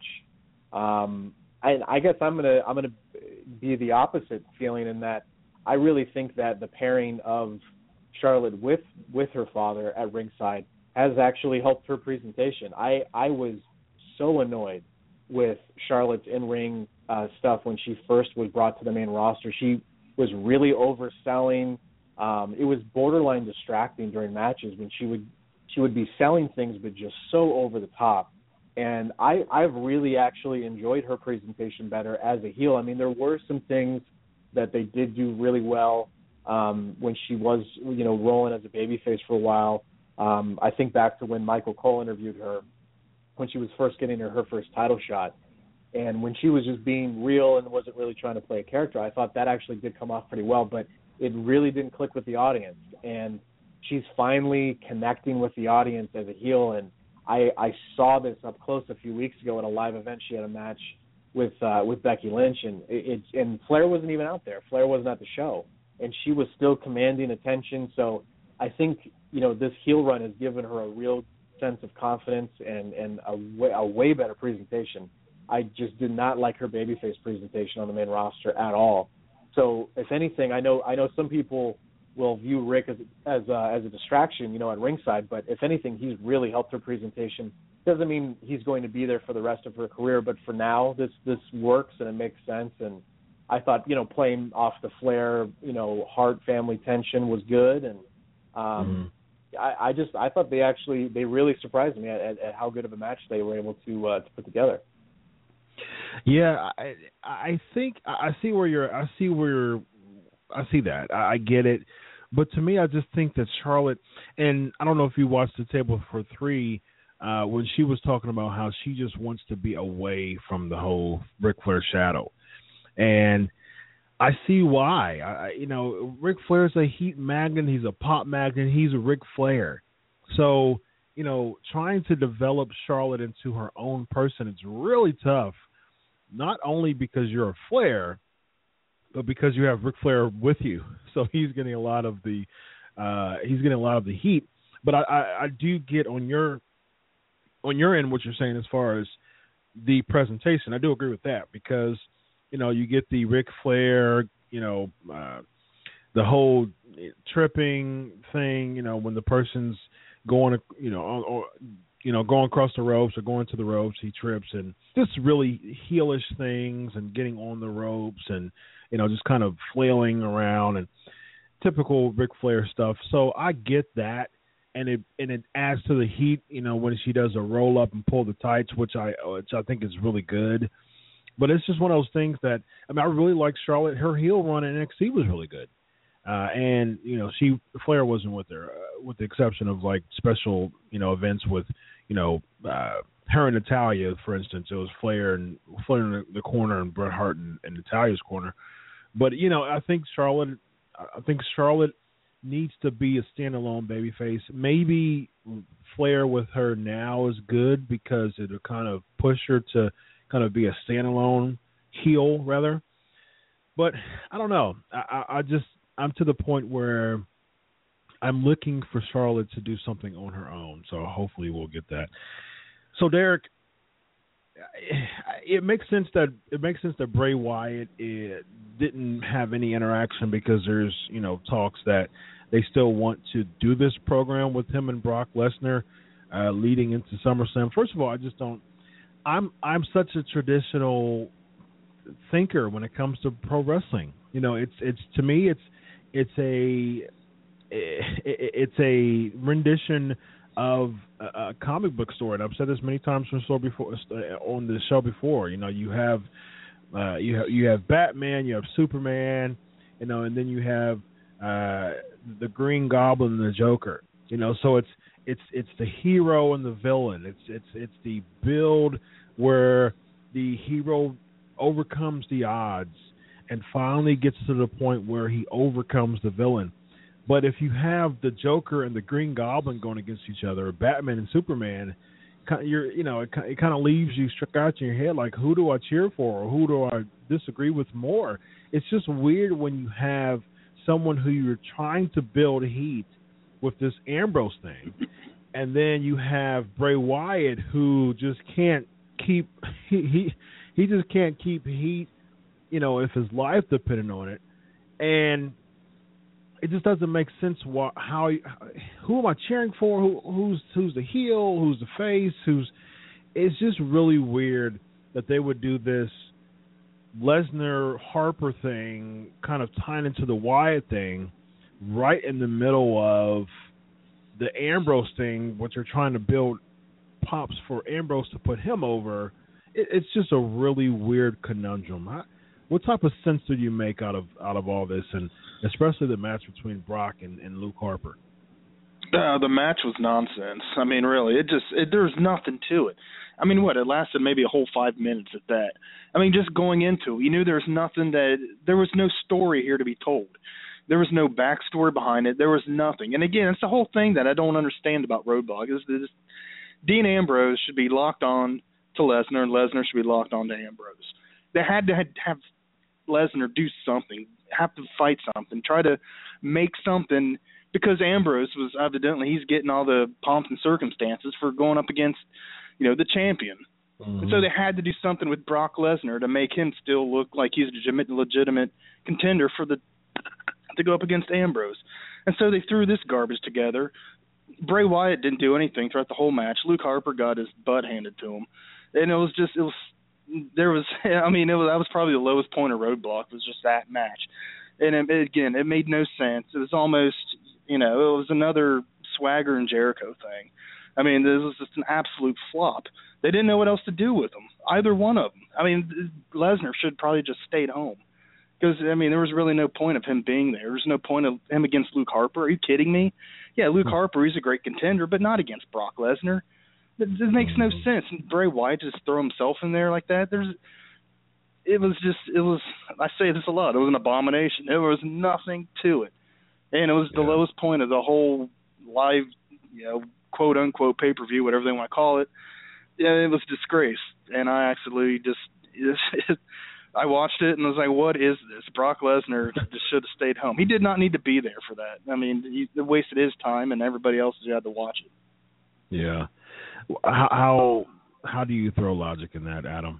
Um, I, I guess I'm gonna I'm gonna be the opposite feeling in that I really think that the pairing of Charlotte with with her father at ringside has actually helped her presentation. I, I was so annoyed with Charlotte's in-ring uh, stuff when she first was brought to the main roster. She was really overselling. Um, it was borderline distracting during matches when she would she would be selling things but just so over the top. And I, I've really actually enjoyed her presentation better as a heel. I mean, there were some things that they did do really well um, when she was, you know, rolling as a babyface for a while. Um, I think back to when Michael Cole interviewed her when she was first getting her, her first title shot. And when she was just being real and wasn't really trying to play a character, I thought that actually did come off pretty well. But it really didn't click with the audience. And she's finally connecting with the audience as a heel. And I, I saw this up close a few weeks ago at a live event. She had a match with uh, with Becky Lynch, and it, it and Flair wasn't even out there. Flair wasn't at the show, and she was still commanding attention. So I think, you know, this heel run has given her a real sense of confidence and and a way, a way better presentation. I just did not like her babyface presentation on the main roster at all. So if anything, I know I know some people will view Rick as as uh, as a distraction, you know, at ringside. But if anything, he's really helped her presentation. Doesn't mean he's going to be there for the rest of her career, but for now, this this works and it makes sense. And I thought, you know, playing off the Flair, you know, Hart family tension was good, and um, mm-hmm. I, I just I thought they actually they really surprised me at, at, at how good of a match they were able to uh, to put together. Yeah, I I think I see where you're. I see where you're, I see that. I, I get it, but to me, I just think that Charlotte, and I don't know if you watched the Table for Three uh, when she was talking about how she just wants to be away from the whole Ric Flair shadow, and I see why. I, you know, Ric Flair's a heat magnet. He's a pop magnet. He's a Ric Flair. So, you know, trying to develop Charlotte into her own person, it's really tough. Not only because you're a Flair, but because you have Ric Flair with you. So he's getting a lot of the uh, he's getting a lot of the heat. But I, I, I do get on your on your end what you're saying as far as the presentation. I do agree with that because, you know, you get the Ric Flair, you know, uh, the whole tripping thing, you know, when the person's going, you know, or, or, you know, going across the ropes or going to the ropes, he trips, and just really heelish things and getting on the ropes and, you know, just kind of flailing around and typical Ric Flair stuff. So I get that, and it and it adds to the heat, you know, when she does a roll up and pull the tights, which I which I think is really good. But it's just one of those things that, I mean, I really like Charlotte. Her heel run in N X T was really good. Uh, and, you know, she, Flair wasn't with her, uh, with the exception of, like, special, you know, events with, you know, uh, her and Natalya, for instance. It was Flair and Flair in the, the corner and Bret Hart in, in Natalya's corner. But, you know, I think Charlotte, I think Charlotte needs to be a standalone babyface. Maybe Flair with her now is good because it'll kind of push her to kind of be a standalone heel, rather. But I don't know. I, I just I'm to the point where I'm looking for Charlotte to do something on her own. So hopefully we'll get that. So Derek, it makes sense that it makes sense that Bray Wyatt it didn't have any interaction because there's you know talks that they still want to do this program with him and Brock Lesnar uh, leading into SummerSlam. First of all, I just don't. I'm I'm such a traditional thinker when it comes to pro wrestling. You know, it's it's to me it's it's a it's a rendition of a comic book story. And I've said this many times on the show before. On the show before, you know, you have uh, you have you have Batman, you have Superman, you know, and then you have uh, the Green Goblin and the Joker. You know, so it's it's it's the hero and the villain. It's it's it's the build where the hero overcomes the odds and finally gets to the point where he overcomes the villain. But if you have the Joker and the Green Goblin going against each other, or Batman and Superman, you're you know it, it kind of leaves you struck out in your head like, who do I cheer for or who do I disagree with more? It's just weird when you have someone who you're trying to build heat with this Ambrose thing, and then you have Bray Wyatt who just can't keep he he, he just can't keep heat, you know, if his life depended on it, and it just doesn't make sense. What how who am I cheering for? Who who's who's the heel? Who's the face? Who's it's just really weird that they would do this Lesnar Harper thing, kind of tying into the Wyatt thing, right in the middle of the Ambrose thing, what you're trying to build pops for Ambrose to put him over. It, it's just a really weird conundrum. How, what type of sense do you make out of out of all this, and especially the match between Brock and, and Luke Harper? Uh, the match was nonsense. I mean, really, it just it, there's nothing to it. I mean, what, it lasted maybe a whole five minutes at that. I mean, just going into it, you knew there was nothing that there was no story here to be told. There was no backstory behind it. There was nothing. And again, it's the whole thing that I don't understand about Roadblock is that Dean Ambrose should be locked on to Lesnar, and Lesnar should be locked on to Ambrose. They had to have Lesnar do something, have to fight something, try to make something, because Ambrose was evidently, he's getting all the pomps and circumstances for going up against, you know, the champion. Mm-hmm. And so they had to do something with Brock Lesnar to make him still look like he's a legitimate, legitimate contender for the to go up against Ambrose. And so they threw this garbage together. Bray Wyatt didn't do anything throughout the whole match. Luke Harper got his butt handed to him. And it was just, it was, there was, I mean, it was, that was probably the lowest point of Roadblock, was just that match. And it, again, it made no sense. It was almost, you know, it was another Swagger and Jericho thing. I mean, this was just an absolute flop. They didn't know what else to do with him, either one of them. I mean, Lesnar should probably just stayed home. Because, I mean, there was really no point of him being there. There was no point of him against Luke Harper. Are you kidding me? Yeah, Luke Harper, he's a great contender, but not against Brock Lesnar. It, it makes no sense. And Bray Wyatt just throw himself in there like that. There's, it was just, it was, I say this a lot, it was an abomination. There was nothing to it. And it was the yeah. lowest point of the whole live, you know, quote-unquote pay-per-view, whatever they want to call it. Yeah, it was a disgrace. And I actually just, it, I watched it and was like, what is this? Brock Lesnar just should have stayed home. He did not need to be there for that. I mean, he wasted his time and everybody else had to watch it. Yeah. How, how how do you throw logic in that, Adam?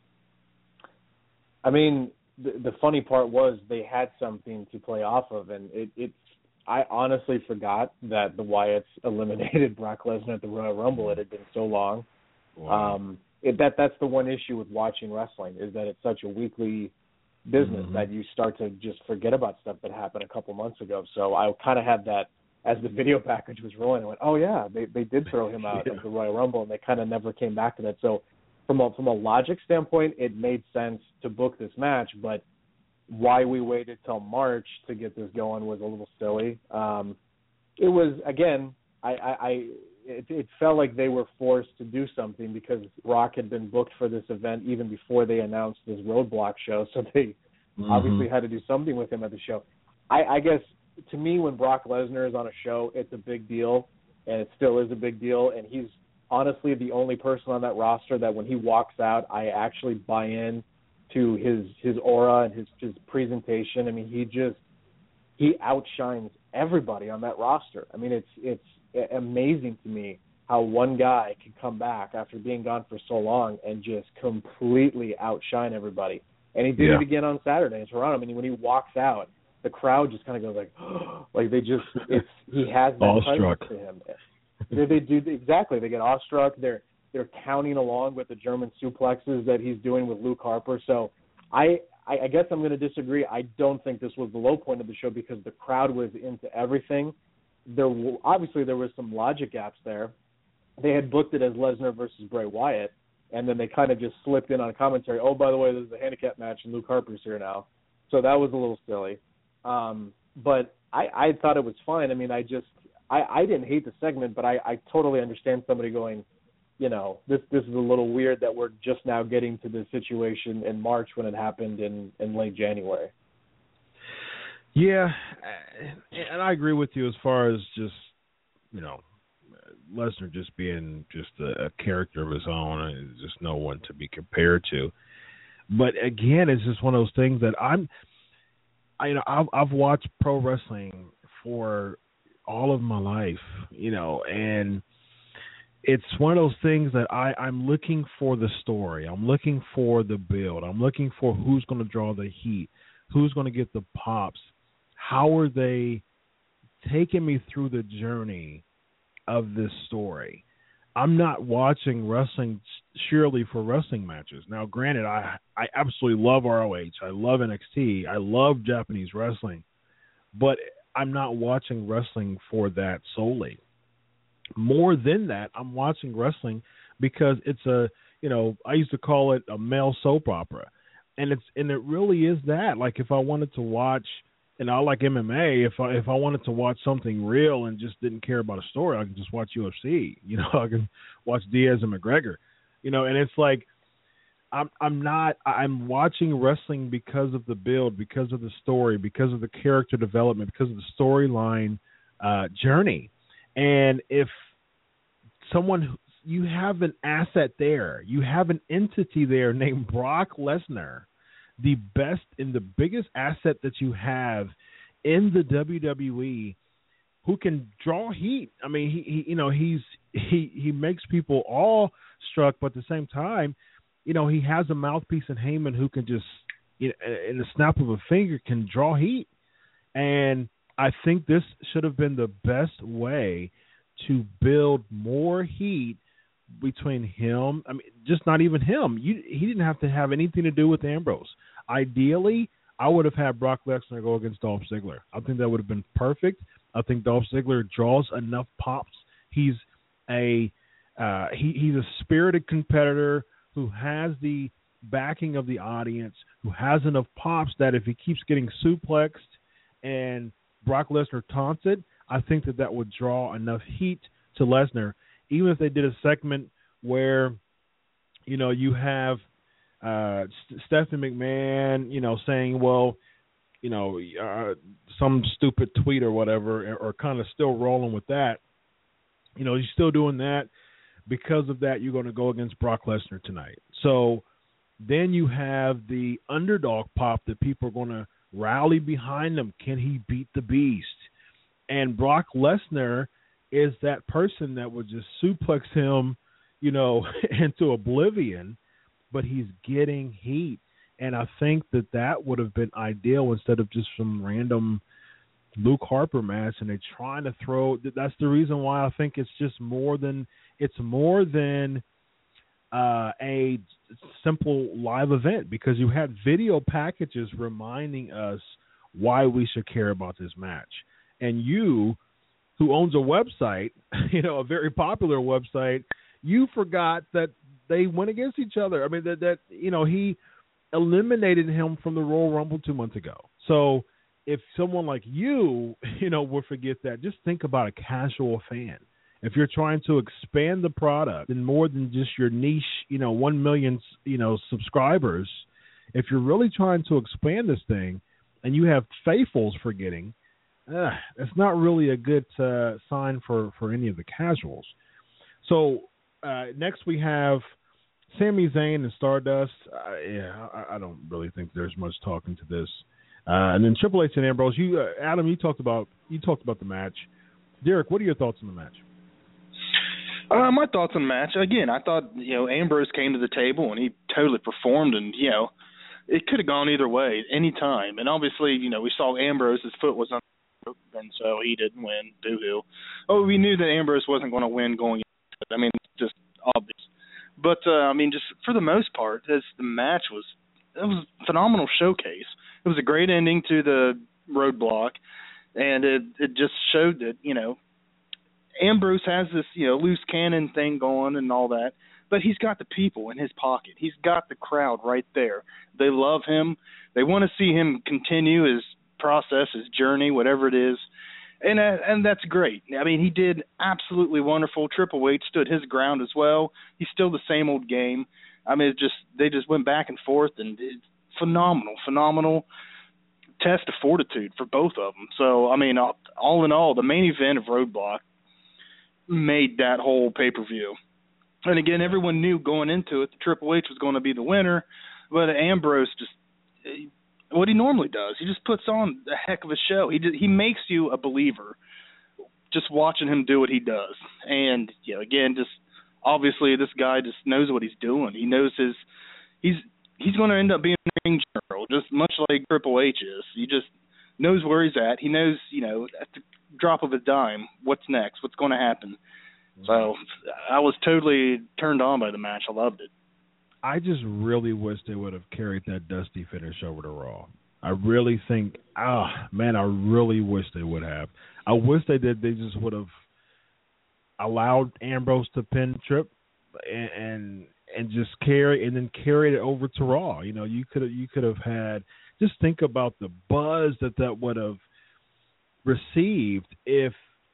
I mean, the, the funny part was they had something to play off of, and it, it I honestly forgot that the Wyatts eliminated Brock Lesnar at the Royal Rumble. It had been so long. Wow. Um, it, that that's the one issue with watching wrestling, is that it's such a weekly business mm-hmm. that you start to just forget about stuff that happened a couple months ago. So I kind of had that as the video package was rolling. I went, oh yeah, they they did throw him out yeah. at the Royal Rumble, and they kind of never came back to that. So from a from a logic standpoint, it made sense to book this match, but why we waited till March to get this going was a little silly. Um, it was, again, I, I, I it, it felt like they were forced to do something because Brock had been booked for this event even before they announced this Roadblock show, so they mm-hmm. obviously had to do something with him at the show. I, I guess, to me, when Brock Lesnar is on a show, it's a big deal, and it still is a big deal, and he's honestly the only person on that roster that when he walks out, I actually buy in to his his aura and his, his presentation. I mean, he just, he outshines everybody on that roster. I mean, it's it's amazing to me how one guy can come back after being gone for so long and just completely outshine everybody. And he did yeah. it again on Saturday in Toronto. I mean, when he walks out, the crowd just kind of goes like, oh, like they just, it's, he has that awestruck presence to him. They, they do exactly. They get awestruck. They're they're counting along with the German suplexes that he's doing with Luke Harper. So I I, I guess I'm going to disagree. I don't think this was the low point of the show because the crowd was into everything. There obviously there was some logic gaps there. They had booked it as Lesnar versus Bray Wyatt, and then they kind of just slipped in on a commentary. Oh, by the way, this is a handicap match, and Luke Harper's here now. So that was a little silly. Um, but I, I thought it was fine. I mean, I just I, I didn't hate the segment, but I, I totally understand somebody going, you know, this this is a little weird that we're just now getting to this situation in March when it happened in, in late January. Yeah, and I agree with you as far as just, you know, Lesnar just being just a, a character of his own, just no one to be compared to. But again, it's just one of those things that I'm, I, you know, I've, I've watched pro wrestling for all of my life, you know, and it's one of those things that I, I'm looking for the story. I'm looking for the build. I'm looking for who's going to draw the heat, who's going to get the pops. How are they taking me through the journey of this story? I'm not watching wrestling surely for wrestling matches. Now, granted, I, I absolutely love R O H. I love N X T. I love Japanese wrestling. But I'm not watching wrestling for that solely. More than that, I'm watching wrestling because it's a, you know, I used to call it a male soap opera. And it's and it really is that. Like if I wanted to watch, and I like M M A, if I if I wanted to watch something real and just didn't care about a story, I could just watch U F C. You know, I can watch Diaz and McGregor. You know, and it's like I'm I'm not I'm watching wrestling because of the build, because of the story, because of the character development, because of the storyline uh, journey. And if someone, you have an asset there, you have an entity there named Brock Lesnar, the best and the biggest asset that you have in the W W E, who can draw heat. I mean, he, he you know, he's he he makes people all struck, but at the same time, you know, he has a mouthpiece in Heyman who can just, you know, in the snap of a finger, can draw heat. And I think this should have been the best way to build more heat between him. I mean, just not even him. You, he didn't have to have anything to do with Ambrose. Ideally, I would have had Brock Lesnar go against Dolph Ziggler. I think that would have been perfect. I think Dolph Ziggler draws enough pops. He's a uh, he, he's a spirited competitor who has the backing of the audience, who has enough pops that if he keeps getting suplexed and Brock Lesnar taunts it, I think that that would draw enough heat to Lesnar. Even if they did a segment where, you know, you have uh, Stephanie McMahon, you know, saying, well, you know, uh, some stupid tweet or whatever, or, or kind of still rolling with that. You know, you're still doing that. Because of that, you're going to go against Brock Lesnar tonight. So then you have the underdog pop that people are going to rally behind him. Can he beat the Beast? And Brock Lesnar is that person that would just suplex him, you know, into oblivion, but he's getting heat. And I think that that would have been ideal instead of just some random Luke Harper match. And they're trying to throw – that's the reason why I think it's just more than – it's more than uh, a simple live event, because you had video packages reminding us why we should care about this match. And you, who owns a website, you know, a very popular website, you forgot that they went against each other. I mean, that, that you know, he eliminated him from the Royal Rumble two months ago. So if someone like you, you know, would forget that, just think about a casual fan. If you're trying to expand the product in more than just your niche, you know, one million, you know, subscribers, if you're really trying to expand this thing and you have faithfuls forgetting, uh, it's not really a good uh, sign for, for any of the casuals. So uh, next we have Sami Zayn and Stardust. Uh, yeah, I, I don't really think there's much talking to this. Uh, and then Triple H and Ambrose. You, uh, Adam, you talked about you talked about the match. Derek, what are your thoughts on the match? Uh, my thoughts on the match, again, I thought, you know, Ambrose came to the table and he totally performed, and, you know, it could have gone either way any time. And obviously, you know, we saw Ambrose's foot was on the rope, and so he didn't win. Boo-hoo. Oh, we knew that Ambrose wasn't going to win going into it. I mean, it's just obvious. But, uh, I mean, just for the most part, this, the match was, it was a phenomenal showcase. It was a great ending to the Roadblock, and it, it just showed that, you know, Ambrose has this, you know, loose cannon thing going and all that, but he's got the people in his pocket. He's got the crowd right there. They love him. They want to see him continue his process, his journey, whatever it is, and uh, and that's great. I mean, he did absolutely wonderful. Triple H stood his ground as well. He's still the same old game. I mean, it just they just went back and forth, and it's phenomenal, phenomenal test of fortitude for both of them. So, I mean, all in all, the main event of Roadblock made that whole pay-per-view. And again, everyone knew going into it that Triple H was going to be the winner, but Ambrose just, what he normally does, he just puts on a heck of a show. He just, he makes you a believer just watching him do what he does. And, you know, again, just obviously this guy just knows what he's doing. He knows his, he's, he's going to end up being a ring general, just much like Triple H is. He just knows where he's at. He knows, you know, at the drop of a dime, what's next, what's going to happen. So I was totally turned on by the match. I loved it. I just really wish they would have carried that Dusty finish over to Raw. I really think, ah, oh, man, I really wish they would have. I wish they did. They just would have allowed Ambrose to pin Trip and and, and just carry and then carried it over to Raw. You know, you could have you could have had. Just think about the buzz that that would have received if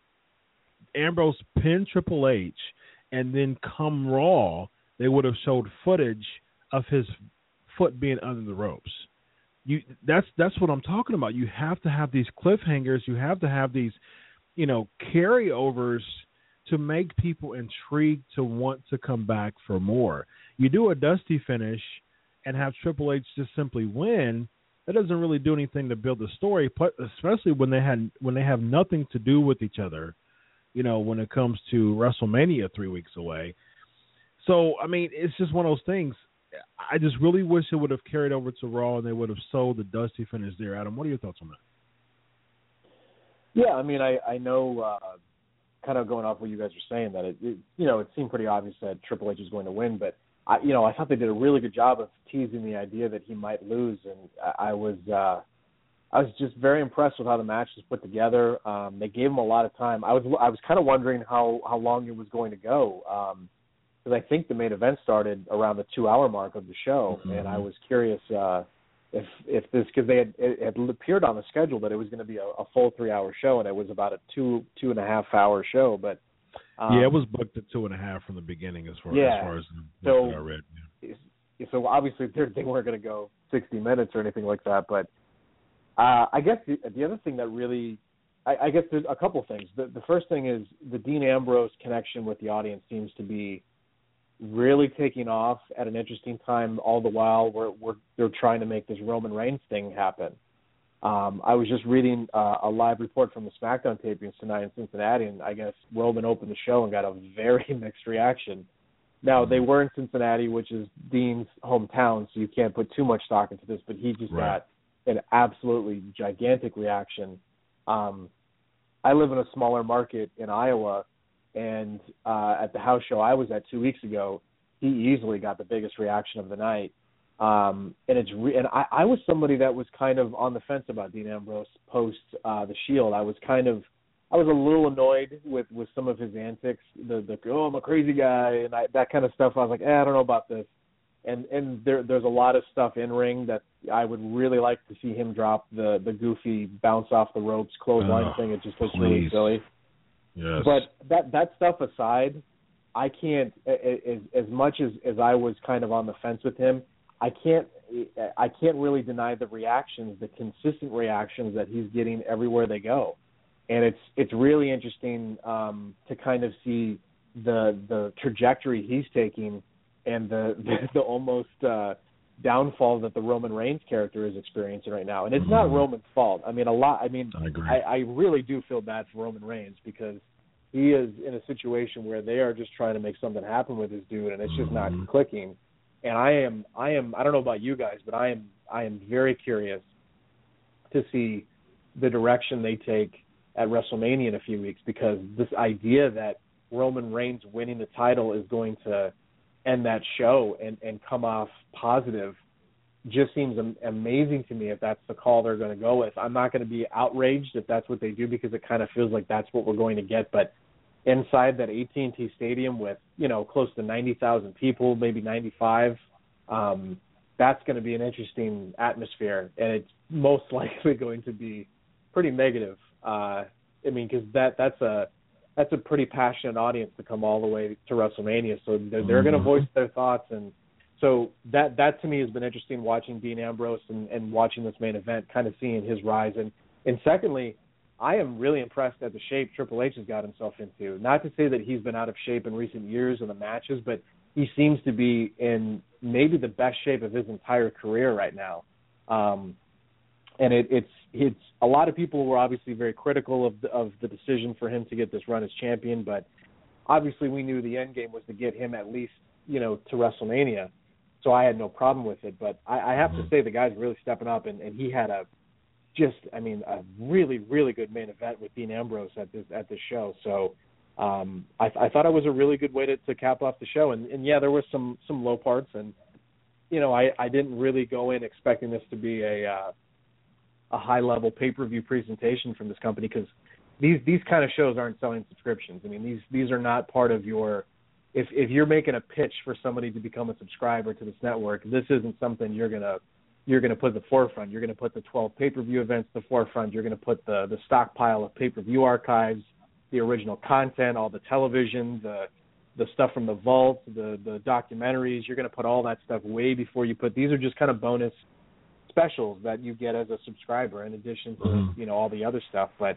Ambrose pinned Triple H and then come Raw, they would have showed footage of his foot being under the ropes. You that's that's what I'm talking about. You have to have these cliffhangers. You have to have these, you know, carryovers to make people intrigued to want to come back for more. You do a Dusty finish and have Triple H just simply win. That doesn't really do anything to build the story, especially when they had when they have nothing to do with each other. You know, when it comes to WrestleMania three weeks away. So I mean, it's just one of those things. I just really wish it would have carried over to Raw and they would have sold the Dusty finish there. Adam, what are your thoughts on that? Yeah, I mean, I I know, uh, kind of going off what you guys are saying, that it, it you know it seemed pretty obvious that Triple H was going to win, but I, you know, I thought they did a really good job of teasing the idea that he might lose, and I, I was, uh, I was just very impressed with how the match was put together. Um, they gave him a lot of time. I was I was kind of wondering how, how long it was going to go, because um, I think the main event started around the two-hour mark of the show, mm-hmm. and I was curious uh, if if this, because they had it had appeared on the schedule that it was going to be a, a full three-hour show, and it was about a two two and a half hour show, but um, yeah, it was booked at two and a half from the beginning as far yeah. as far as so, I read. Yeah. So obviously they weren't going to go sixty minutes or anything like that, but. Uh, I guess the, the other thing that really, I, I guess there's a couple things. The, the first thing is the Dean Ambrose connection with the audience seems to be really taking off at an interesting time. All the while, we're, we're they're trying to make this Roman Reigns thing happen. Um, I was just reading uh, a live report from the SmackDown tapings tonight in Cincinnati, and I guess Roman opened the show and got a very mixed reaction. Now, they were in Cincinnati, which is Dean's hometown, so you can't put too much stock into this, but he just right. got an absolutely gigantic reaction. Um, I live in a smaller market in Iowa, and uh, at the house show I was at two weeks ago, he easily got the biggest reaction of the night. Um, and it's re- and I, I was somebody that was kind of on the fence about Dean Ambrose post uh, the Shield. I was kind of I was a little annoyed with, with some of his antics, the the oh I'm a crazy guy and I, that kind of stuff. I was like, eh, I don't know about this. And and there there's a lot of stuff in ring that I would really like to see him drop the, the goofy bounce off the ropes clothesline oh, thing. It just looks really silly. Yes. But that that stuff aside, I can't as as much as, as I was kind of on the fence with him, I can't I can't really deny the reactions, the consistent reactions that he's getting everywhere they go. And it's it's really interesting um, to kind of see the the trajectory he's taking and the the, the almost uh, downfall that the Roman Reigns character is experiencing right now. And it's not Roman's fault. I mean, a lot. I mean, I, agree. I, I really do feel bad for Roman Reigns because he is in a situation where they are just trying to make something happen with this dude, and it's just not mm-hmm. clicking. And I am, I am, I don't know about you guys, but I am, I am very curious to see the direction they take at WrestleMania in a few weeks, because this idea that Roman Reigns winning the title is going to end that show and, and come off positive just seems am- amazing to me if that's the call they're going to go with. I'm not going to be outraged if that's what they do, because it kind of feels like that's what we're going to get. But inside that A T and T Stadium with, you know, close to ninety thousand people, maybe ninety-five, um, that's going to be an interesting atmosphere, and it's most likely going to be pretty negative. Uh, I mean, because that that's a that's a pretty passionate audience to come all the way to WrestleMania, so they're, they're going to voice their thoughts, and so that that to me has been interesting, watching Dean Ambrose and, and watching this main event, kind of seeing his rise, and and secondly, I am really impressed at the shape Triple H has got himself into. Not to say that he's been out of shape in recent years in the matches, but he seems to be in maybe the best shape of his entire career right now. Um, and it, it's it's a lot of people were obviously very critical of the, of the decision for him to get this run as champion, but obviously we knew the end game was to get him at least, you know, to WrestleMania. So I had no problem with it. But I, I have to say the guy's really stepping up, and, and he had a just, I mean, a really, really good main event with Dean Ambrose at this at this show. So um, I, I thought it was a really good way to, to cap off the show. And, and yeah, there were some, some low parts, and you know, I, I didn't really go in expecting this to be a uh, a high level pay per view presentation from this company, because these these kind of shows aren't selling subscriptions. I mean, these these are not part of your. If if you're making a pitch for somebody to become a subscriber to this network, this isn't something you're gonna. You're going to put at the forefront. You're going to put the twelve pay-per-view events at the forefront. You're going to put the, the stockpile of pay-per-view archives, the original content, all the television, the the stuff from the vault, the, the documentaries. You're going to put all that stuff way before you put – these are just kind of bonus specials that you get as a subscriber in addition to, mm-hmm. you know, all the other stuff. But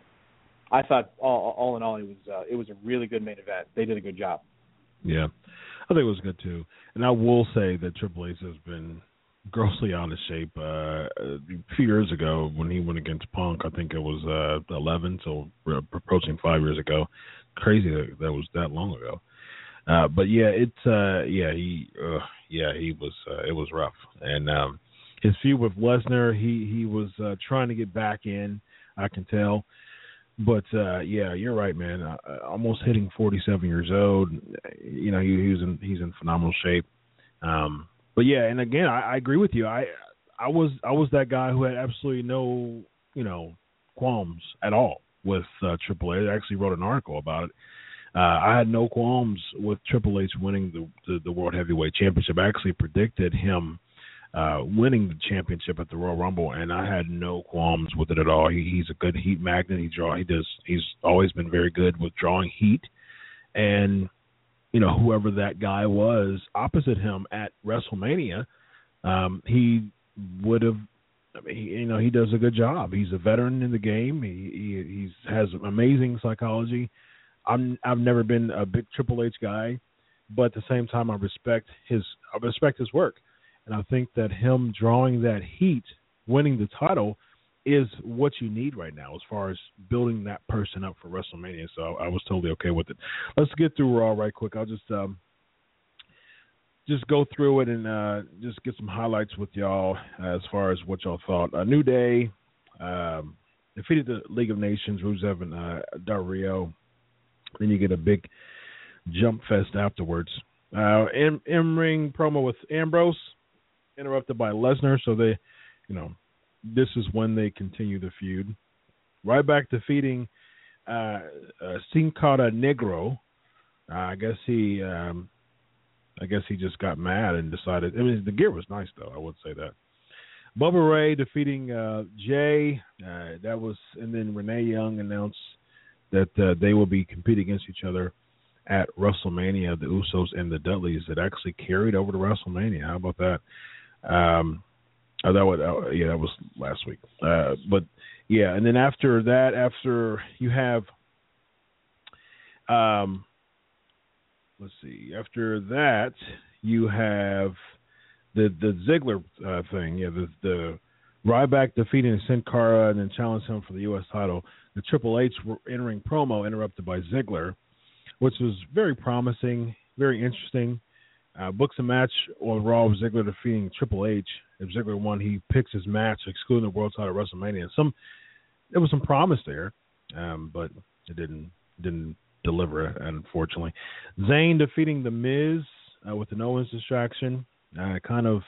I thought all, all in all it was uh, it was a really good main event. They did a good job. Yeah, I think it was good too. And I will say that Triple H has been – grossly out of shape. Uh, a few years ago when he went against Punk, I think it was uh, eleven, so we're approaching five years ago. Crazy that that was that long ago. Uh, but yeah, it's uh, yeah he uh, yeah he was uh, it was rough. And um, his feud with Lesnar, he he was uh, trying to get back in. I can tell. But uh, yeah, you're right, man. Uh, almost hitting forty-seven years old. You know, he, he was in he's in phenomenal shape. Um, But yeah, and again, I, I agree with you. I I was I was that guy who had absolutely no you know, qualms at all with uh, Triple H. I actually wrote an article about it. Uh, I had no qualms with Triple H winning the, the, the World Heavyweight Championship. I actually predicted him uh, winning the championship at the Royal Rumble, and I had no qualms with it at all. He, he's a good heat magnet. He draw. He does. He's always been very good with drawing heat, and you know, whoever that guy was opposite him at WrestleMania, um, he would have. I mean, he, you know, he does a good job. He's a veteran in the game. He he he's, has amazing psychology. I'm I've never been a big Triple H guy, but at the same time, I respect his I respect his work, and I think that him drawing that heat, winning the title, is what you need right now as far as building that person up for WrestleMania. So I was totally okay with it. Let's get through Raw right quick. I'll just um, just go through it and uh, just get some highlights with y'all as far as what y'all thought. A New Day um, defeated the League of Nations, Rusev and uh, Del Rio. Then you get a big jump fest afterwards. Uh, in, in-ring promo with Ambrose, interrupted by Lesnar. So they, you know, this is when they continue the feud. Ryback defeating uh, uh, Sin Cara Negro. Uh, I guess he, um, I guess he just got mad and decided. I mean, the gear was nice though. I would say that. Bubba Ray defeating uh, Jay. Uh, that was, and then Renee Young announced that uh, they will be competing against each other at WrestleMania, the Usos and the Dudleys. That actually carried over to WrestleMania. How about that? Um, oh, that was, uh, yeah, that was last week. Uh, but, yeah, and then after that, after you have, um, let's see, after that, you have the the Ziggler uh, thing. Yeah, the, the Ryback defeating Sin Cara and then challenged him for the U S title. The Triple H in-ring promo interrupted by Ziggler, which was very promising, very interesting. Uh, books a match on Raw with Ziggler defeating Triple H. If Ziggler won, he picks his match, excluding the World Title at WrestleMania. Some there was some promise there, um, but it didn't didn't deliver, unfortunately. Zayn defeating The Miz uh, with an Owens distraction. Uh, kind of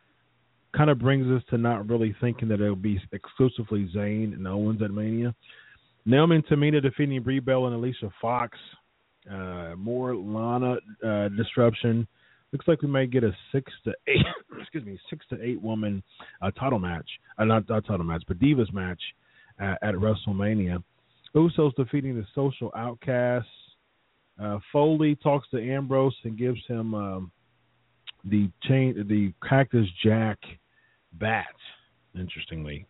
kind of brings us to not really thinking that it'll be exclusively Zayn and Owens at Mania. Naomi and Tamina defeating Brie Bella and Alicia Fox. Uh, more Lana uh, disruption. Looks like we may get a six to eight, excuse me, six to eight woman uh, title match. Uh, not, not title match, but Divas match uh, at WrestleMania. Usos defeating the Social Outcasts. Uh, Foley talks to Ambrose and gives him um, the chain, the Cactus Jack bat. Interestingly,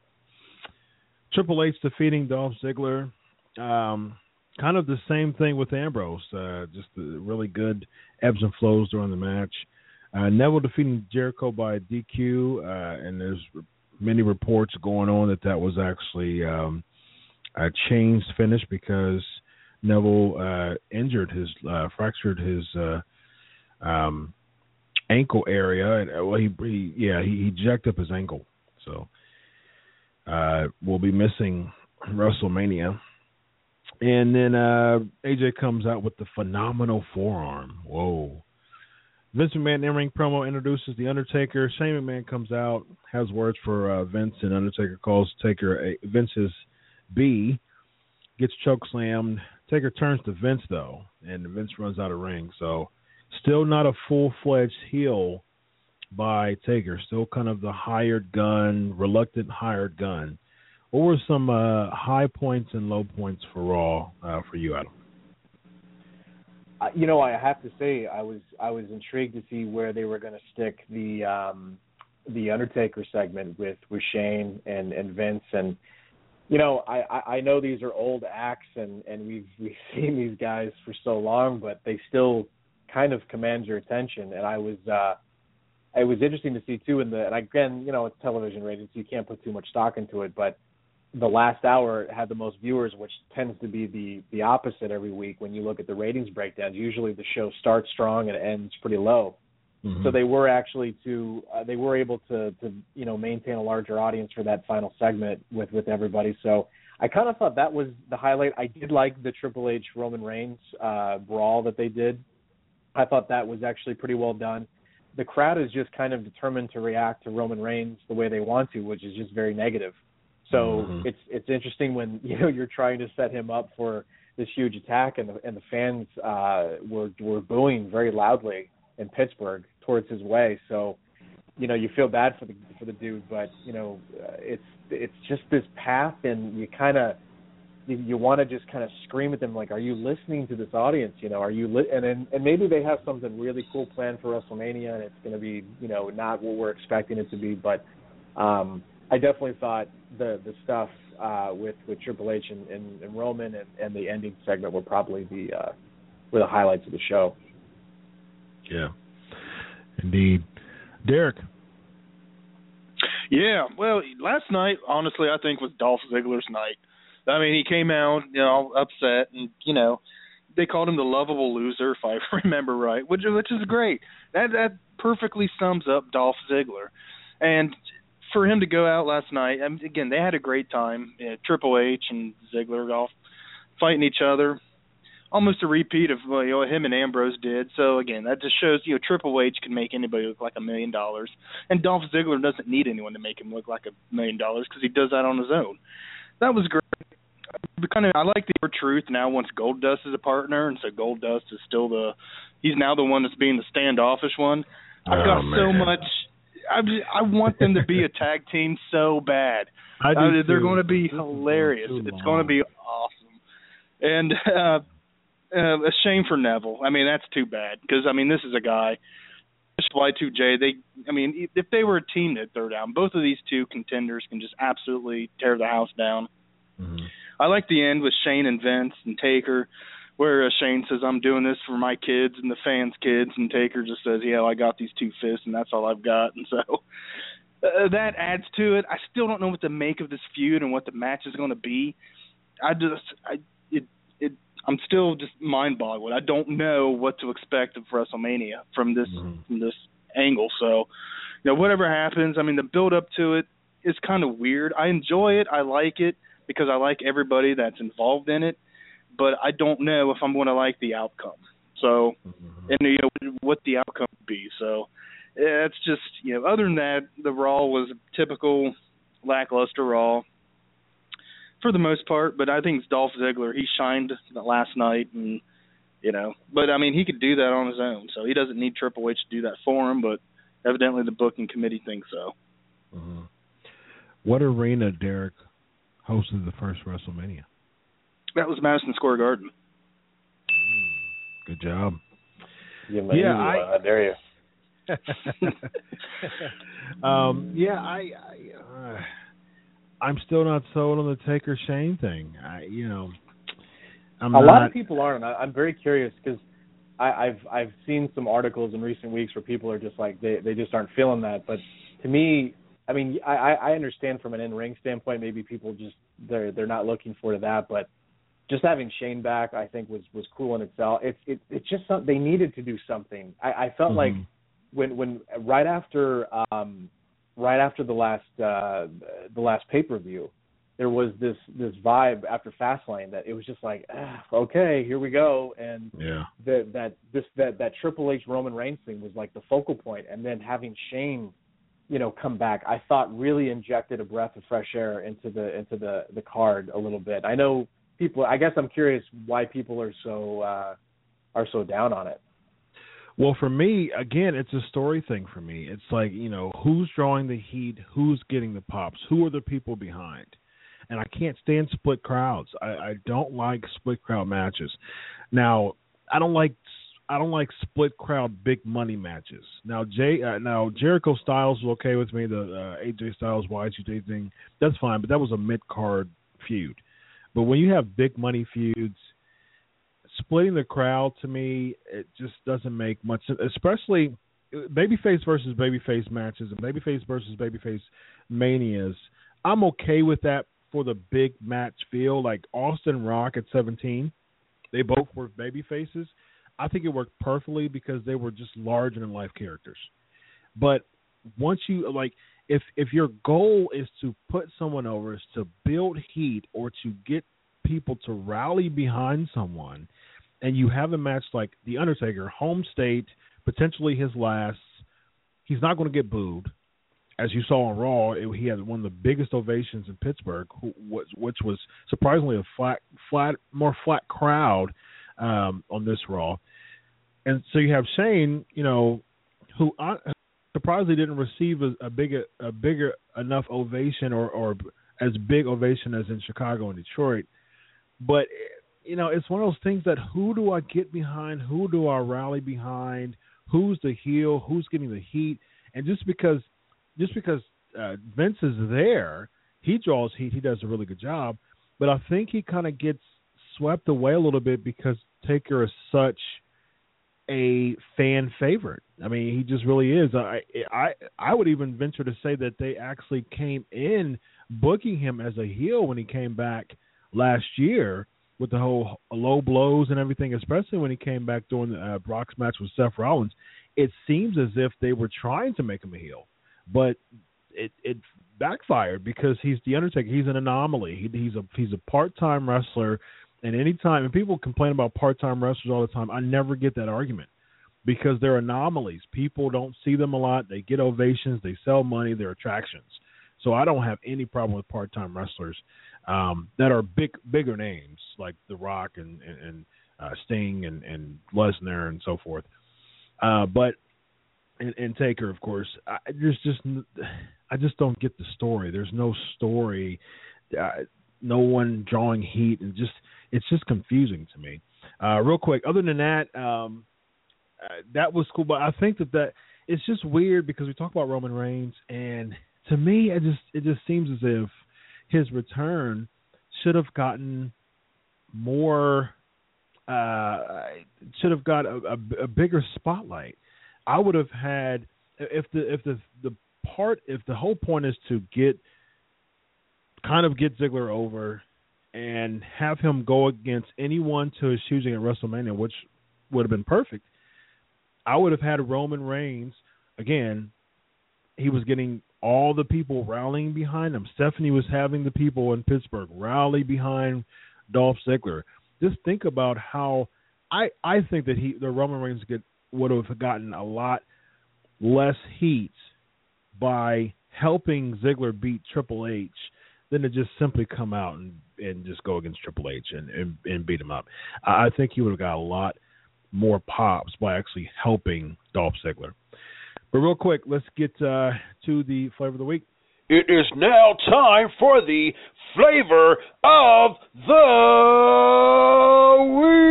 Triple H defeating Dolph Ziggler. Um, kind of the same thing with Ambrose. Uh, just the really good ebbs and flows during the match. Uh, Neville defeating Jericho by D Q, uh, and there's many reports going on that that was actually um, a changed finish because Neville uh, injured his, uh, fractured his uh, um, ankle area. And, well, he, he yeah he, he jacked up his ankle, so uh, we'll be missing WrestleMania. And then uh, A J comes out with the phenomenal forearm. Whoa. Vince McMahon in-ring promo introduces The Undertaker. Shane McMahon comes out, has words for uh, Vince, and Undertaker calls Taker a, Vince's B, gets chokeslammed. Taker turns to Vince, though, and Vince runs out of ring. So still not a full-fledged heel by Taker. Still kind of the hired gun, reluctant hired gun. What were some uh, high points and low points for Raw uh, for you, Adam? Uh, you know, I have to say, I was I was intrigued to see where they were going to stick the um, the Undertaker segment with, with Shane and, and Vince. And you know, I, I know these are old acts, and, and we've we've seen these guys for so long, but they still kind of command your attention. And I was uh, it was interesting to see too. In the and again, you know, it's television ratings, so you can't put too much stock into it, but the last hour had the most viewers, which tends to be the, the opposite every week when you look at the ratings breakdowns. Usually the show starts strong and it ends pretty low. Mm-hmm. So they were actually to uh, they were able to, to you know maintain a larger audience for that final segment with, with everybody. So I kind of thought that was the highlight. I did like the Triple H Roman Reigns uh, brawl that they did. I thought that was actually pretty well done. The crowd is just kind of determined to react to Roman Reigns the way they want to, which is just very negative. So mm-hmm. it's it's interesting when you know you're trying to set him up for this huge attack, and the and the fans uh, were were booing very loudly in Pittsburgh towards his way. So you know you feel bad for the for the dude, but you know uh, it's it's just this path, and you kind of you, you want to just kind of scream at them like, are you listening to this audience? You know, are you li-? and and and maybe they have something really cool planned for WrestleMania, and it's going to be you know not what we're expecting it to be, but um, I definitely thought the the stuff uh, with with Triple H and, and, and Roman and, and the ending segment were probably the uh, were the highlights of the show. Yeah, indeed, Derek. Yeah, well, last night, honestly, I think was Dolph Ziggler's night. I mean, he came out, you know, upset, and you know, they called him the lovable loser, if I remember right, which which is great. That that perfectly sums up Dolph Ziggler, and for him to go out last night, I mean, again, they had a great time. Yeah, Triple H and Ziggler all fighting each other, almost a repeat of well, you know, what him and Ambrose did. So again, that just shows you know Triple H can make anybody look like a million dollars, and Dolph Ziggler doesn't need anyone to make him look like a million dollars because he does that on his own. That was great. Kind of, I like the R-Truth now wants Goldust as a partner, and so Goldust is still the he's now the one that's being the standoffish one. I've got oh, so man. much. I just, I want them to be a tag team so bad. I do uh, they're too. going to be hilarious. It's going to be awesome. And uh, uh, a shame for Neville. I mean, that's too bad because I mean, this is a guy. Y two J. They, I mean, if they were a team that throw down, both of these two contenders can just absolutely tear the house down. Mm-hmm. I like the end with Shane and Vince and Taker, where uh, Shane says, I'm doing this for my kids and the fans' kids, and Taker just says, yeah, I got these two fists, and that's all I've got. And so uh, that adds to it. I still don't know what to make of this feud and what the match is going to be. I just, I, it, it, I'm still just mind-boggled. I don't know what to expect of WrestleMania from this mm-hmm. from this angle. So, you know, whatever happens, I mean, the build-up to it is kind of weird. I enjoy it. I like it because I like everybody that's involved in it. But I don't know if I'm going to like the outcome. So, mm-hmm. and you know what the outcome would be. So, it's just you know. Other than that, the Raw was a typical lackluster Raw for the most part. But I think it's Dolph Ziggler. He shined last night, and you know. But I mean, he could do that on his own. So he doesn't need Triple H to do that for him. But evidently, the booking committee thinks so. Mm-hmm. What arena, Derek, hosted the first WrestleMania? That was Madison Square Garden. Good job. Yeah, man, yeah you, I uh, dare you. um, yeah, I, I uh, I'm still not sold on the Taker Shane thing. I, you know, I'm a not... lot of people aren't. I, I'm very curious because I've I've seen some articles in recent weeks where people are just like they they just aren't feeling that. But to me, I mean, I, I understand from an in-ring standpoint, maybe people just they're they're not looking forward to that, but. Just having Shane back, I think, was, was cool in itself. It's it, it's just something they needed to do something. I, I felt mm-hmm. like when when right after um, right after the last uh, the last pay per view, there was this this vibe after Fastlane that it was just like ah, okay, here we go, and yeah. the, that this that that Triple H Roman Reigns thing was like the focal point, and then having Shane, you know, come back, I thought really injected a breath of fresh air into the into the, the card a little bit. I know. People, I guess I'm curious why people are so uh, are so down on it. Well, for me, again, it's a story thing for me. It's like, you know, who's drawing the heat, who's getting the pops, who are the people behind. And I can't stand split crowds. I, I don't like split crowd matches. Now, I don't like I don't like split crowd big money matches. Now, Jay, uh, now Jericho Styles was okay with me. The uh, A J Styles Y two J thing, that's fine. But that was a mid card feud. But when you have big money feuds, splitting the crowd, to me, it just doesn't make much sense, especially babyface versus babyface matches and babyface versus babyface manias. I'm okay with that for the big match feel, like Austin Rock at seventeen. They both were babyfaces. I think it worked perfectly because they were just larger-than-life characters. But once you, like, If if your goal is to put someone over, is to build heat or to get people to rally behind someone, and you have a match like The Undertaker, home state, potentially his last, he's not going to get booed. as you saw on Raw, it, he had one of the biggest ovations in Pittsburgh, who, which, which was surprisingly a flat, flat, more flat crowd um, on this Raw. And so you have Shane, you know, who uh, surprisingly didn't receive a, a bigger, a bigger enough ovation or, or as big ovation as in Chicago and Detroit. But, you know, it's one of those things that who do I get behind? Who do I rally behind? Who's the heel? Who's getting the heat? And just because just because uh, Vince is there, he draws heat. He does a really good job. But I think he kind of gets swept away a little bit because Taker is such a fan favorite. I mean, he just really is. I I I would even venture to say that they actually came in booking him as a heel when he came back last year with the whole low blows and everything, especially when he came back during the uh, Brock's match with Seth Rollins. It seems as if they were trying to make him a heel, but it it backfired because he's the Undertaker. He's an anomaly. He, he's a he's a part-time wrestler, and anytime and people complain about part-time wrestlers all the time, I never get that argument because they're anomalies. People don't see them a lot. They get ovations. They sell money. They're attractions. So I don't have any problem with part-time wrestlers um, that are big, bigger names like The Rock and, and, and uh, Sting and, and Lesnar and so forth. Uh, but and, and Taker, of course, I, there's just I just don't get the story. There's no story, uh, no one drawing heat, and just it's just confusing to me. Uh, real quick, other than that, um, uh, that was cool. But I think that that it's just weird because we talk about Roman Reigns and. To me, it just it just seems as if his return should have gotten more, uh, should have got a, a, a bigger spotlight. I would have had if the if the the part if the whole point is to get kind of get Ziggler over and have him go against anyone to his choosing at WrestleMania, which would have been perfect. I would have had Roman Reigns again. He was getting all the people rallying behind him. Stephanie was having the people in Pittsburgh rally behind Dolph Ziggler. Just think about how I I think that he the Roman Reigns get, would have gotten a lot less heat by helping Ziggler beat Triple H than to just simply come out and, and just go against Triple H and, and, and beat him up. I think he would have got a lot more pops by actually helping Dolph Ziggler. But real quick, let's get uh, to the flavor of the week. It is now time for the flavor of the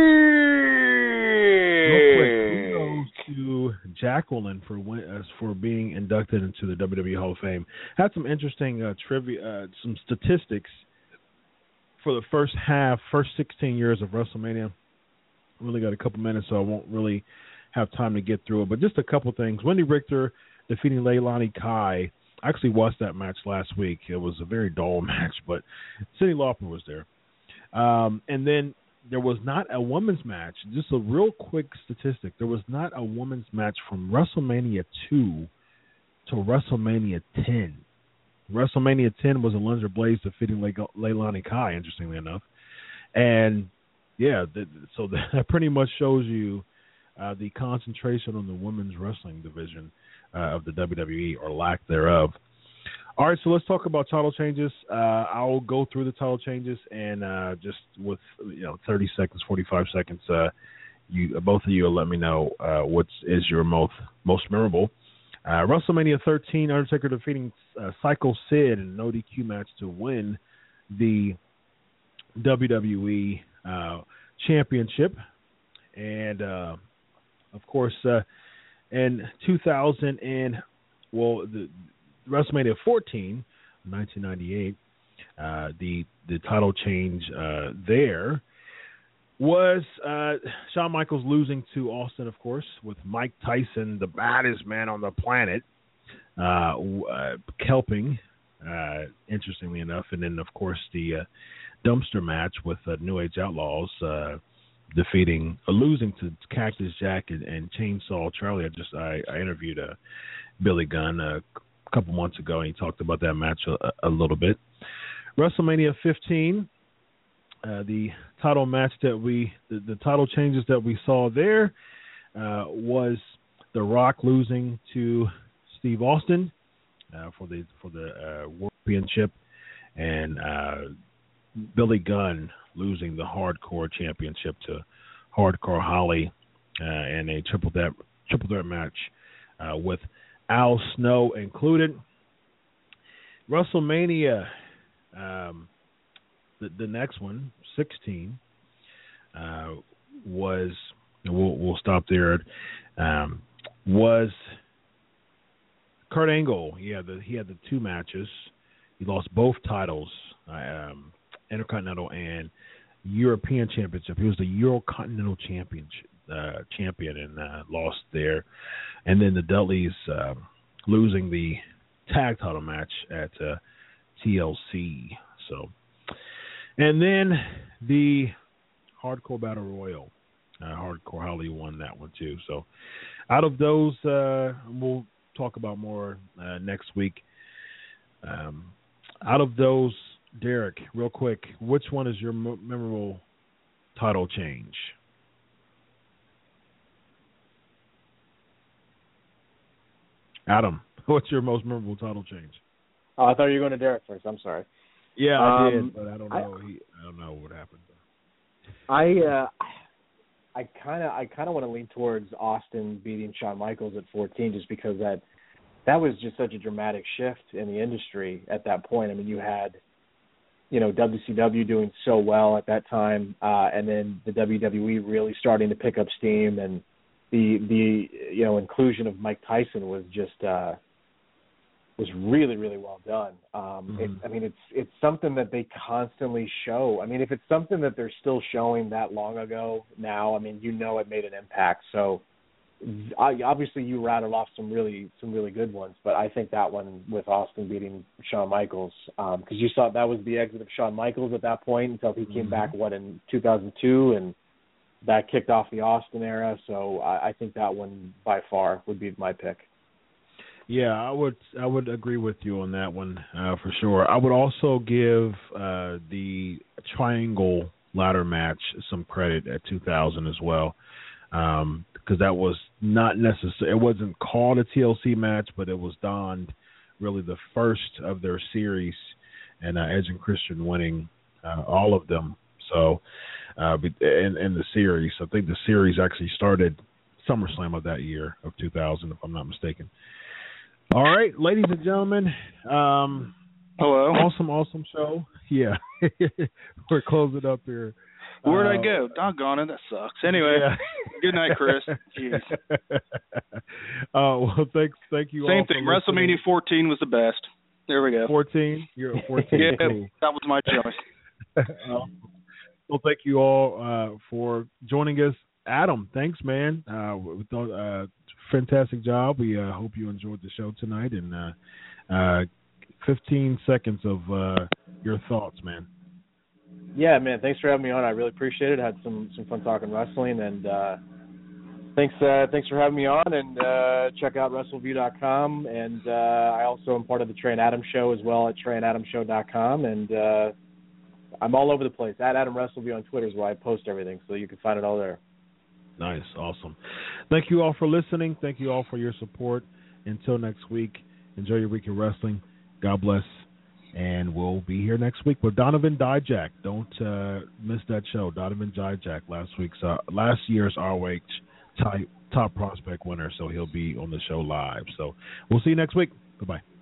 week. Real quick, we go to Jacqueline for uh, for being inducted into the W W E Hall of Fame. Had some interesting uh, trivia, uh, some statistics for the first half, first sixteen years of WrestleMania. Really got a couple minutes, so I won't really have time to get through it, but just a couple things. Wendy Richter defeating Leilani Kai. I actually watched that match last week. It was a very dull match, but Cyndi Lauper was there. Um, and then there was not a women's match. Just a real quick statistic. There was not a women's match from WrestleMania two to WrestleMania ten. WrestleMania ten was Alundra Blaze defeating Le- Leilani Kai, interestingly enough. And, yeah, th- so that pretty much shows you Uh, the concentration on the women's wrestling division uh, of the W W E, or lack thereof. All right, so let's talk about title changes. Uh, I'll go through the title changes, and uh, just with you know thirty seconds, forty-five seconds, uh, you both of you will let me know uh, what is your most most memorable. Uh, WrestleMania thirteen, Undertaker defeating uh, Psycho Sid in an O D Q match to win the W W E uh, Championship, and uh, Of course, uh, in two thousand and well, the WrestleMania fourteen, nineteen ninety-eight, uh, the the title change uh, there was uh, Shawn Michaels losing to Austin, of course, with Mike Tyson, the baddest man on the planet, uh, uh, kelping, uh, interestingly enough, and then of course the uh, dumpster match with uh, New Age Outlaws. Uh, defeating, uh, losing to Cactus Jack and, and Chainsaw Charlie. I just I, I interviewed uh, Billy Gunn uh, a couple months ago, and he talked about that match a, a little bit. WrestleMania fifteen, uh, the title match that we, the, the title changes that we saw there uh, was The Rock losing to Steve Austin, uh, for the for the uh, World Championship, and uh, Billy Gunn losing the Hardcore Championship to Hardcore Holly uh, in a triple threat triple threat match uh, with Al Snow included. WrestleMania, um, the, the next one, sixteen, uh, was we'll we'll stop there. Um, was Kurt Angle? Yeah, the, he had the two matches. He lost both titles, um, Intercontinental and European Championship. He was the Eurocontinental Championship uh, champion and uh, lost there. And then the Dudleys uh, losing the tag title match at uh, T L C. So, and then the Hardcore Battle Royal. Uh, Hardcore Holly won that one too. So, out of those, uh, we'll talk about more uh, next week. Um, out of those, Derek, real quick, which one is your mo- memorable title change? Adam, what's your most memorable title change? Oh, I thought you were going to Derek first. I'm sorry. Yeah, I um, did, but I don't know. I, he, I don't know what happened. I uh, I kind of I kind of want to lean towards Austin beating Shawn Michaels at fourteen, just because that that was just such a dramatic shift in the industry at that point. I mean, you had, you know, W C W doing so well at that time, uh, and then the W W E really starting to pick up steam, and the the you know inclusion of Mike Tyson was just uh, was really really well done. Um, mm-hmm. it, I mean, it's it's something that they constantly show. I mean, if it's something that they're still showing that long ago now, I mean, you know, it made an impact. So, I, obviously, you rattled off some really some really good ones, but I think that one with Austin beating Shawn Michaels, because um, you saw that was the exit of Shawn Michaels at that point until he came mm-hmm. back what in two thousand two, and that kicked off the Austin era. So I, I think that one by far would be my pick. Yeah, I would I would agree with you on that one uh, for sure. I would also give uh, the Triangle ladder match some credit at two thousand as well, because um, that was not necessary. It wasn't called a T L C match, but it was donned really the first of their series, and uh, Edge and Christian winning uh, all of them. So uh, in, in the series, I think the series actually started SummerSlam of that year of two thousand, if I'm not mistaken. All right, ladies and gentlemen. Um, Hello. Awesome, awesome show. Yeah. We're closing up here. Where'd uh, I go? Doggone it, that sucks. Anyway, yeah. Good night, Chris. Jeez. Uh, well, thanks, thank you Same all. Same thing. WrestleMania fourteen was the best. There we go. fourteen? You're a fourteen. Yeah, cool. That was my choice. um, well, thank you all uh, for joining us. Adam, thanks, man. Uh, we thought, uh, fantastic job. We uh, hope you enjoyed the show tonight. And uh, uh, fifteen seconds of uh, your thoughts, man. Yeah, man. Thanks for having me on. I really appreciate it. I had some some fun talking wrestling, and uh, thanks uh, thanks for having me on. And uh, check out WrestleView dot com. And uh, I also am part of the Trey and Adam Show as well at Trey and Adam Show dot com. And uh, I'm all over the place. At Adam WrestleView on Twitter is where I post everything, so you can find it all there. Nice. Awesome. Thank you all for listening. Thank you all for your support. Until next week, enjoy your week of wrestling. God bless. And we'll be here next week with Donovan Dijak. Don't uh, miss that show. Donovan Dijak, last week's, uh, last year's R O H top, top prospect winner. So he'll be on the show live. So we'll see you next week. Bye-bye.